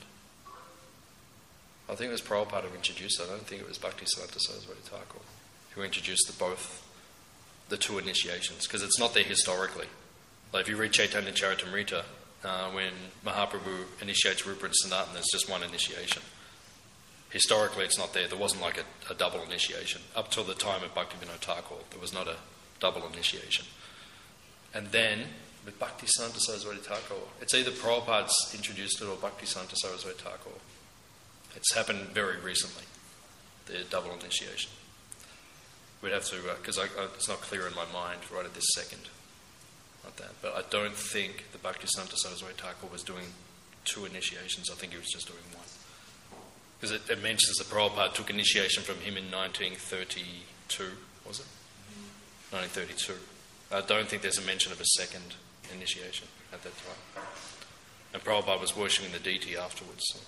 I think it was Prabhupada who introduced it. I don't think it was Bhaktisiddhanta Saraswati Thakur who introduced the both, the two initiations, because it's not there historically. Like if you read Chaitanya Charitamrita, uh, when Mahaprabhu initiates Rupa and Sanatan, there's just one initiation. Historically, it's not there. There wasn't like a, a double initiation. Up till the time of Bhaktivinoda Thakur, there was not a double initiation. And then, with Bhaktisiddhanta Saraswati Thakur, it's either Prabhupada's introduced it or Bhaktisiddhanta Saraswati Thakur. It's happened very recently, the double initiation. We'd have to, because uh, it's not clear in my mind right at this second, like that. But I don't think the Bhaktisiddhanta Saraswati Thakur was doing two initiations. I think he was just doing one. Because it, it mentions that Prabhupada took initiation from him in nineteen thirty-two, was it? nineteen thirty-two. I don't think there's a mention of a second initiation at that time. And Prabhupada was worshipping the deity afterwards. So.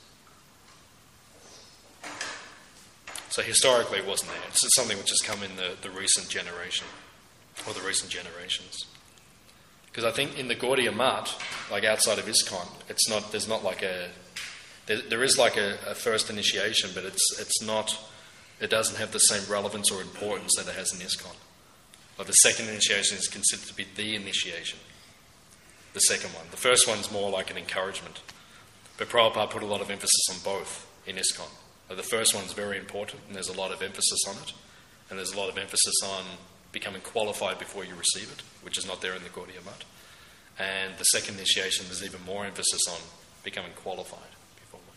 So historically it wasn't there. It's something which has come in the, the recent generation, or the recent generations. Because I think in the Gaudiya Math, like outside of ISKCON, it's not. There's not like a. There, there is like a, a first initiation, but it's it's not. It doesn't have the same relevance or importance that it has in ISKCON. Like the second initiation is considered to be the initiation. The second one. The first one's more like an encouragement. But Prabhupada put a lot of emphasis on both in ISKCON. The first one's very important, and there's a lot of emphasis on it. And there's a lot of emphasis on becoming qualified before you receive it, which is not there in the Gaudiya Math. And the second initiation, there's even more emphasis on becoming qualified before one.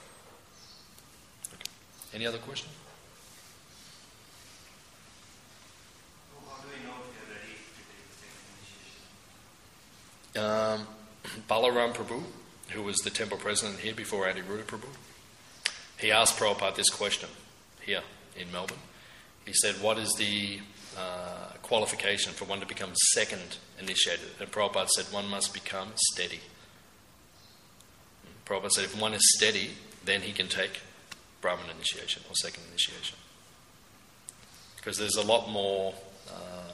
Okay. Any other question? Well, how do we know if you're ready to take the second initiation? Um, Balaram Prabhu, who was the temple president here before Aniruddha Prabhu, he asked Prabhupada this question here in Melbourne. He said, what is the uh, qualification for one to become second initiated? And Prabhupada said, one must become steady. Prabhupada said, if one is steady, then he can take Brahman initiation or second initiation. Because there's a lot more um,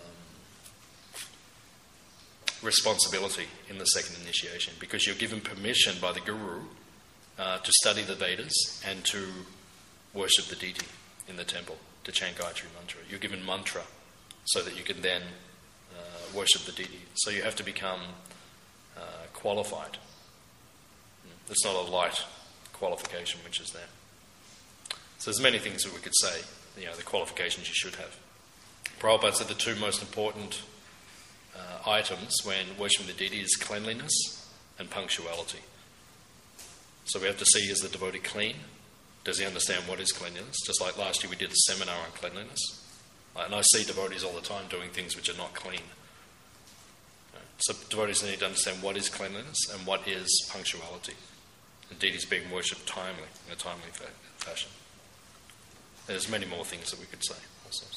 responsibility in the second initiation, because you're given permission by the Guru Uh, to study the Vedas and to worship the deity in the temple, to chant Gayatri Mantra. You're given mantra so that you can then uh, worship the deity. So you have to become uh, qualified. It's not a light qualification which is there. So there's many things that we could say, you know, the qualifications you should have. Prabhupada said the two most important uh, items when worshiping the deity is cleanliness and punctuality. So we have to see, is the devotee clean? Does he understand what is cleanliness? Just like last year we did a seminar on cleanliness. And I see devotees all the time doing things which are not clean. So devotees need to understand what is cleanliness and what is punctuality. And deities being worshipped timely, in a timely fa- fashion. There's many more things that we could say also.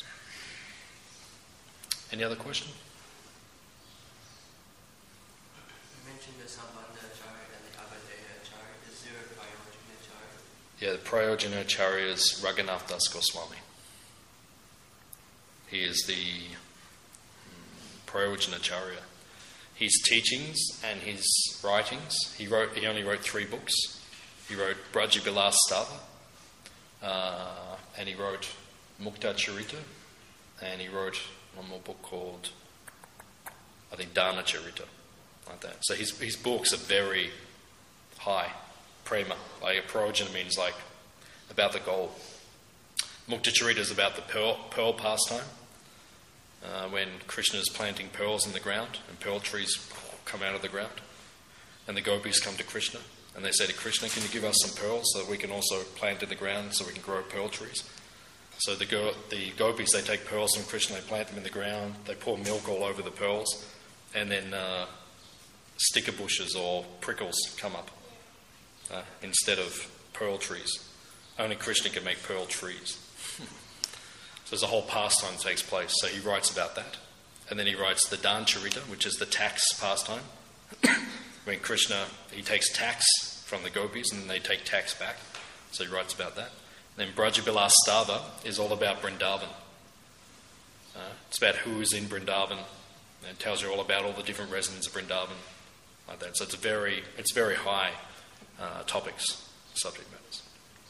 Any other question? You mentioned the Sambandha Acharya and the Abhadeya Acharya. Is there a Prayojana Acharya? Yeah, the Prayojana Acharya is Raghunath Das Goswami. He is the um, Prayojana Acharya. His teachings and his writings, he wrote. He only wrote three books. He wrote Braja Bilas Stava, uh, and he wrote Mukta Charita, and he wrote one more book called, I think, Dana Charita, like that. So his his books are very high prema. Like a Prayojana means like about the goal. Mukta Charita is about the pearl pearl pastime. Uh, when Krishna is planting pearls in the ground and pearl trees come out of the ground, and the gopis come to Krishna and they say to Krishna, can you give us some pearls so that we can also plant in the ground so we can grow pearl trees? So the, go- the gopis, they take pearls from Krishna, they plant them in the ground, they pour milk all over the pearls, and then uh, sticker bushes or prickles come up uh, instead of pearl trees. Only Krishna can make pearl trees. So there's a whole pastime that takes place. So he writes about that. And then he writes the Dan Charita, which is the tax pastime. When Krishna, he takes tax from the gopis and then they take tax back. So he writes about that. And then Braja Bilas Stava is all about Vrindavan. Uh, it's about who is in Vrindavan. And it tells you all about all the different residents of Vrindavan. Like that. So it's a very, it's very high uh, topics, subject matters.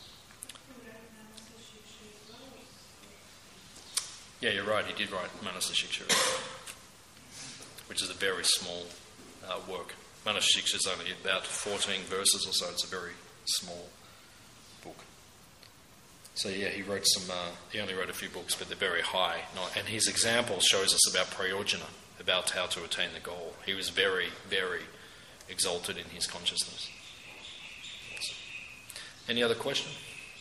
Yeah, you're right. He did write Manasa Shiksha, which is a very small uh, work. Manashiksha is only about fourteen verses or so. It's a very small book. So yeah, he wrote some. Uh, he only wrote a few books, but they're very high. Not, and his example shows us about prayojana, about how to attain the goal. He was very, very exalted in his consciousness. So, any other question?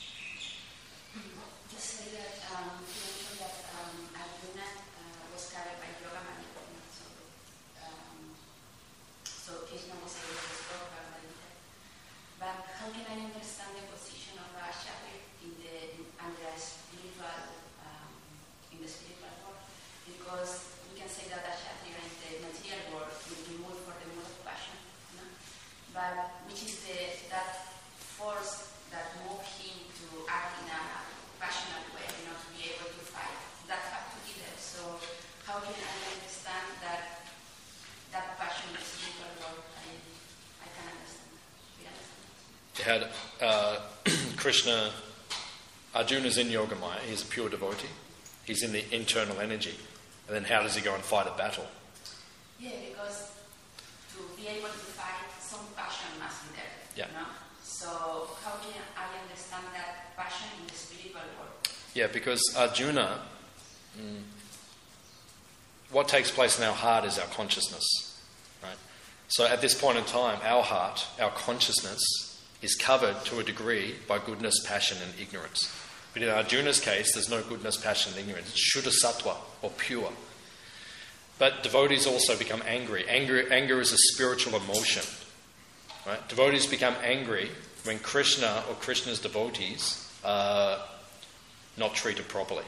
Just say that um, you mentioned that um, Arjuna uh, was carried by yoga manipur, so um, so Krishna was able to stop Bhagavad. But how can I understand the position of a Kshatriya in the in, under a spiritual um, in the spiritual world? Because we can say that a Kshatriya in the material world will be moved for the mode of passion, no? But which is the that force that moved him to act in a passionate way, you know, to be able to fight. That have to be there. So how can I understand that that passion is spiritual world? I I can understand. We understand. You had uh, Krishna, Arjuna's in Yogamaya, he's a pure devotee. He's in the internal energy. And then how does he go and fight a battle? Yeah, because to be able to fight, some passion must be there. Yeah. You know? So how can I understand that passion in the spiritual world? Yeah, because Arjuna, mm, what takes place in our heart is our consciousness, right? So at this point in time, our heart, our consciousness, is covered to a degree by goodness, passion and ignorance. But in Arjuna's case, there's no goodness, passion and ignorance. It's Shuddha Sattva, or pure. But devotees also become angry. Anger, anger is a spiritual emotion. Right? Devotees become angry when Krishna or Krishna's devotees are not treated properly.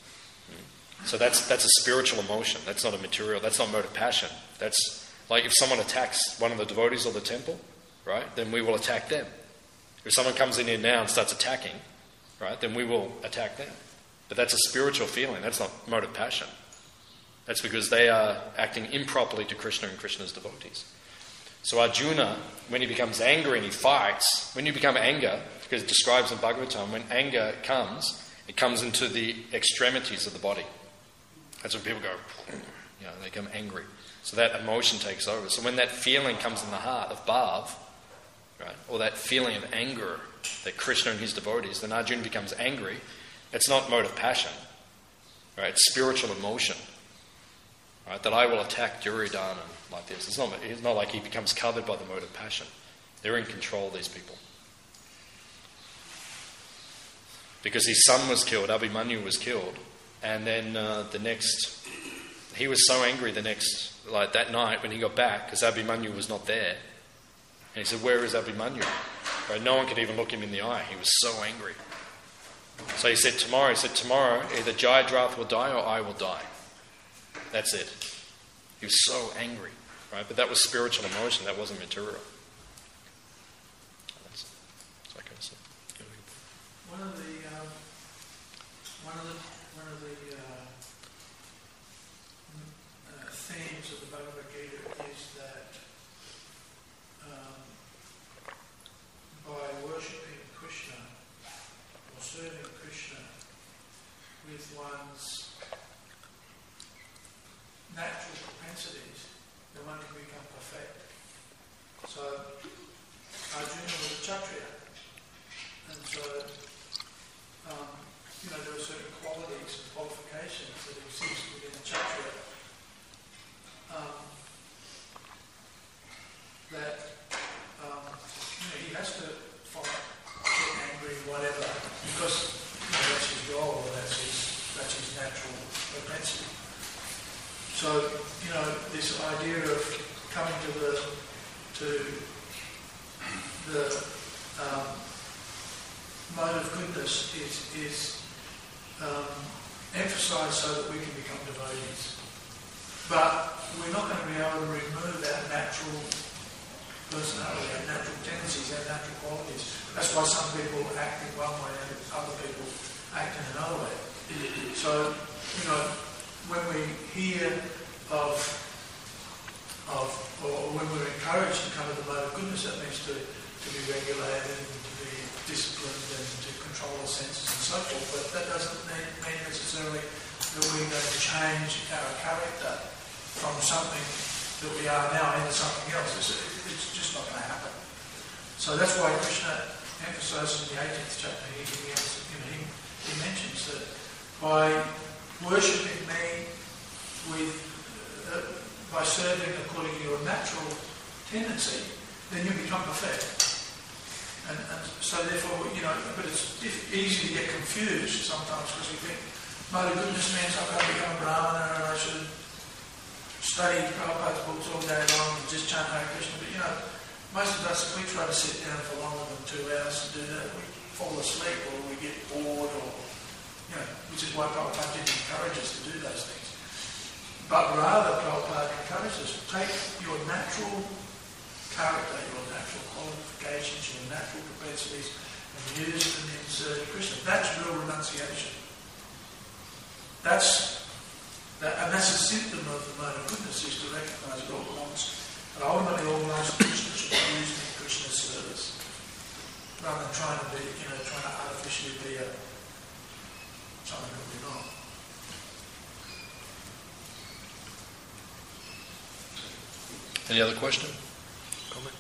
So that's that's a spiritual emotion. That's not a material. That's not mode of passion. That's like if someone attacks one of the devotees or the temple, right? Then we will attack them. If someone comes in here now and starts attacking, right? Then we will attack them. But that's a spiritual feeling. That's not mode of passion. That's because they are acting improperly to Krishna and Krishna's devotees. So Arjuna, when he becomes angry and he fights, when you become anger, because it describes in Bhagavatam, when anger comes, it comes into the extremities of the body. That's when people go, you know, they become angry. So that emotion takes over. So when that feeling comes in the heart of Bhav, right, or that feeling of anger that Krishna and his devotees, then Arjuna becomes angry. It's not mode of passion, right? It's spiritual emotion. Right, that I will attack Duryodhana like this. It's not, it's not like he becomes covered by the mode of passion. They're in control, these people. Because his son was killed, Abhimanyu was killed, and then uh, the next, he was so angry the next, like that night when he got back, because Abhimanyu was not there. And he said, "Where is Abhimanyu?" Right, no one could even look him in the eye. He was so angry. So he said, tomorrow, he said, tomorrow, either Jayadrath will die or I will die. That's it. He was so angry, right? But that was spiritual emotion. That wasn't material. That's, that's okay. So, one of the um, one of the one of the uh, uh, themes of the Bhagavad Gita is that um, by worshipping Krishna or serving Krishna with one's natural propensities, then one can become perfect. So Arjuna was a Kshatriya, and so um, you know there are certain qualities and qualifications that exist within a Kshatriya um, that um, you know he has to fight, get angry, whatever, because you know, that's his role, or that's his that's his natural propensity. So, you know, this idea of coming to the to the um, mode of goodness is is um, emphasised so that we can become devotees. But we're not going to be able to remove our natural personality, our natural tendencies, our natural qualities. That's why some people act in one way and other people act in another way. So, you know, when we hear of, of or when we're encouraged to come to the mode of goodness, that means to, to be regulated and to be disciplined and to control the senses and so forth. But that doesn't mean, mean necessarily that we're going to change our character from something that we are now into something else. It's, it's just not going to happen. So that's why Krishna emphasises in the eighteenth chapter, he, he, you know, he, he mentions that by worshipping me with, uh, by serving according to your natural tendency, then you become perfect. And, and so therefore, you know, but it's easy to get confused sometimes because we think, my goodness means I've got to become a brahmana and I should study Prabhupada's books all day long and just chant Hare Krishna. But you know, most of us, if we try to sit down for longer than two hours to do that, we fall asleep or we get bored or, you know, which is why Prabhupada didn't encourage us to do those things. But rather, Prabhupada encourages us to take your natural character, your natural qualifications, your natural propensities, and use them in serving Krishna. That's real renunciation. That's that, and that's a symptom of the mode of goodness, is to recognise it all belongs, and ultimately all belongs to Krishna, should be used in Krishna's service, rather than trying to be, you know, trying to artificially be a something that we're not. Any other question? Comment?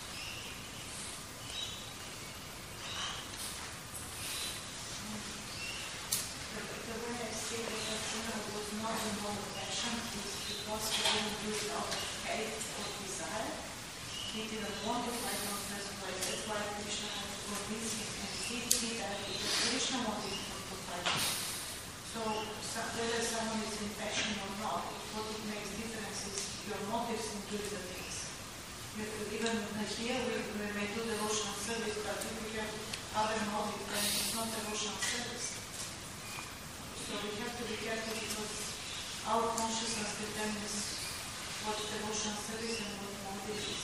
The way I see that Arjuna was not in all passion is because he didn't do it out of hate or desire. He didn't want to fight on first place. That's why Krishna had to convince him, and he see that because Krishna wanted him to fight. So whether someone is in passion or not, what it makes difference is your motives in doing the things. Even here we, we may do devotional service, but if we have other motive, then it's not devotional service. So we have to be careful because our consciousness determines what devotional service and what motive is.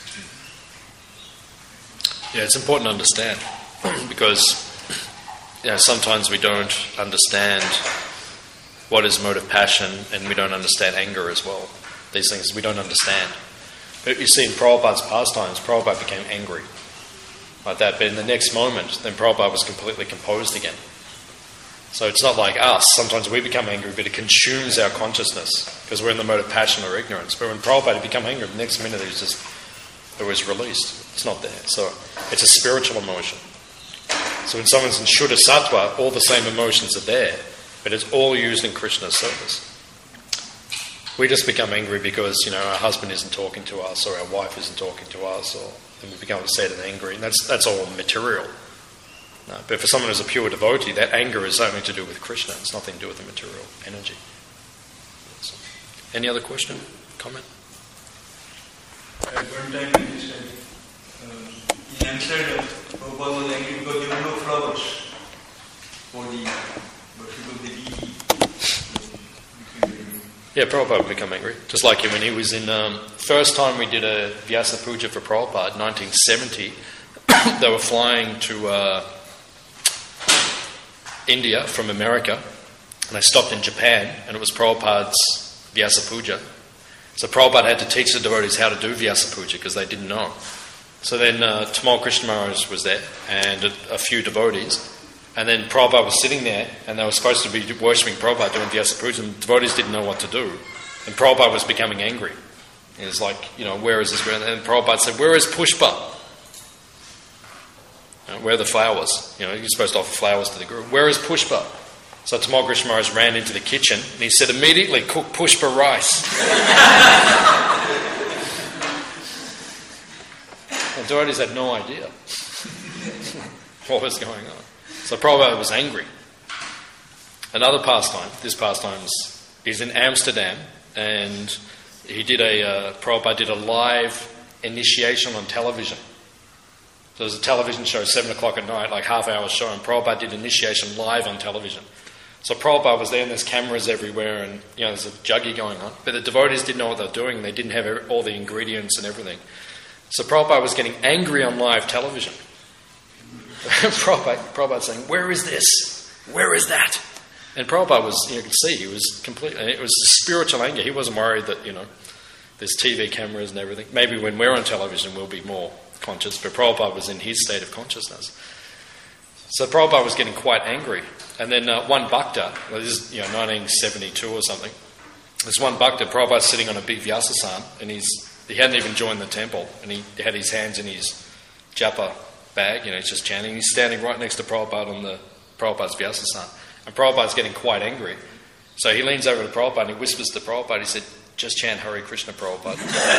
Yeah, it's important to understand because you know, sometimes we don't understand what is motive passion, and we don't understand anger as well. These things we don't understand. But you see in Prabhupada's pastimes, Prabhupada became angry like that, but in the next moment, then Prabhupada was completely composed again. So it's not like us. Sometimes we become angry, but it consumes our consciousness because we're in the mode of passion or ignorance. But when Prabhupada became angry, the next minute it was just it was released. It's not there. So it's a spiritual emotion. So when someone's in Shuddha Sattva, all the same emotions are there, but it's all used in Krishna's service. We just become angry because, you know, our husband isn't talking to us, or our wife isn't talking to us, or then we become upset and angry, and that's that's all material. No, but for someone who's a pure devotee, that anger is something to do with Krishna. It's nothing to do with the material energy. So, any other question? Comment? At one time he said, uh, he answered that Prabhupada was angry because there were no flowers for the worship of the deity. Yeah, Prabhupada would become angry. Just like when he was in... Um, first time we did a Vyasa Puja for Prabhupada, nineteen seventy, they were flying to uh, India from America, and they stopped in Japan, and it was Prabhupada's Vyasa Puja. So Prabhupada had to teach the devotees how to do Vyasa Puja because they didn't know. So then uh, Tamal Krishna Maharaj was there, and a, a few devotees. And then Prabhupada was sitting there, and they were supposed to be worshipping Prabhupada doing Vyasa Puja, and the devotees didn't know what to do. And Prabhupada was becoming angry. He was like, you know, where is this? And Prabhupada said, where is Pushpa? You know, where are the flowers? You know, you're supposed to offer flowers to the Guru. Where is Pushpa? So Tamal Krishna Maharaj ran into the kitchen, and he said, immediately cook Pushpa rice. The devotees had no idea what was going on. So Prabhupada was angry. Another pastime, this pastime is in Amsterdam, and he did a, uh, Prabhupada did a live initiation on television. So there was a television show, seven o'clock at night, like half hour show, and Prabhupada did initiation live on television. So Prabhupada was there, and there's cameras everywhere, and you know there's a juggy going on. But the devotees didn't know what they were doing, and they didn't have all the ingredients and everything. So Prabhupada was getting angry on live television. Prabhupada, Prabhupada saying, where is this? Where is that? And Prabhupada was, you could see, he was completely, it was spiritual anger. He wasn't worried that, you know, there's T V cameras and everything. Maybe when we're on television we'll be more conscious, but Prabhupada was in his state of consciousness. So Prabhupada was getting quite angry. And then uh, one bhakta, well, this is, you know, nineteen seventy-two or something, this one bhakta, Prabhupada's sitting on a big Vyasasana, and he's he hadn't even joined the temple, and he had his hands in his japa bag, you know, he's just chanting. He's standing right next to Prabhupada on the Prabhupada's Vyasasana. And Prabhupada's getting quite angry. So he leans over to Prabhupada and he whispers to Prabhupada, he said, just chant Hare Krishna, Prabhupada.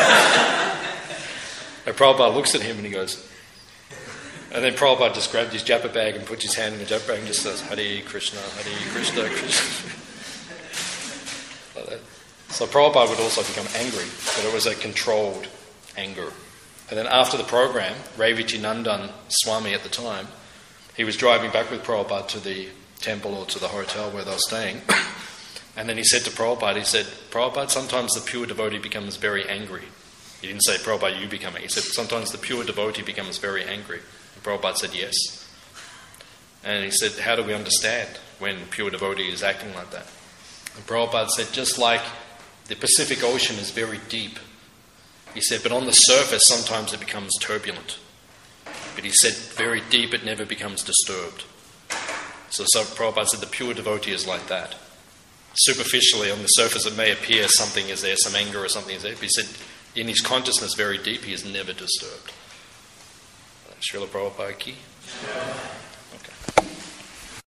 And Prabhupada looks at him and he goes, and then Prabhupada just grabbed his japa bag and puts his hand in the japa bag and just says, Hare Krishna, Hare Krishna, Krishna. Like that. So Prabhupada would also become angry, but it was a controlled anger. And then after the program, Ravichi Nandan Swami at the time, he was driving back with Prabhupada to the temple or to the hotel where they were staying. And then he said to Prabhupada, he said, Prabhupada, sometimes the pure devotee becomes very angry. He didn't say, Prabhupada, you become angry. He said, sometimes the pure devotee becomes very angry. And Prabhupada said, yes. And he said, how do we understand when pure devotee is acting like that? And Prabhupada said, just like the Pacific Ocean is very deep, he said, but on the surface sometimes it becomes turbulent. But he said, very deep it never becomes disturbed. So, so Prabhupada said the pure devotee is like that. Superficially, on the surface it may appear something is there, some anger or something is there. But he said, in his consciousness very deep, he is never disturbed. Srila Prabhupada ki.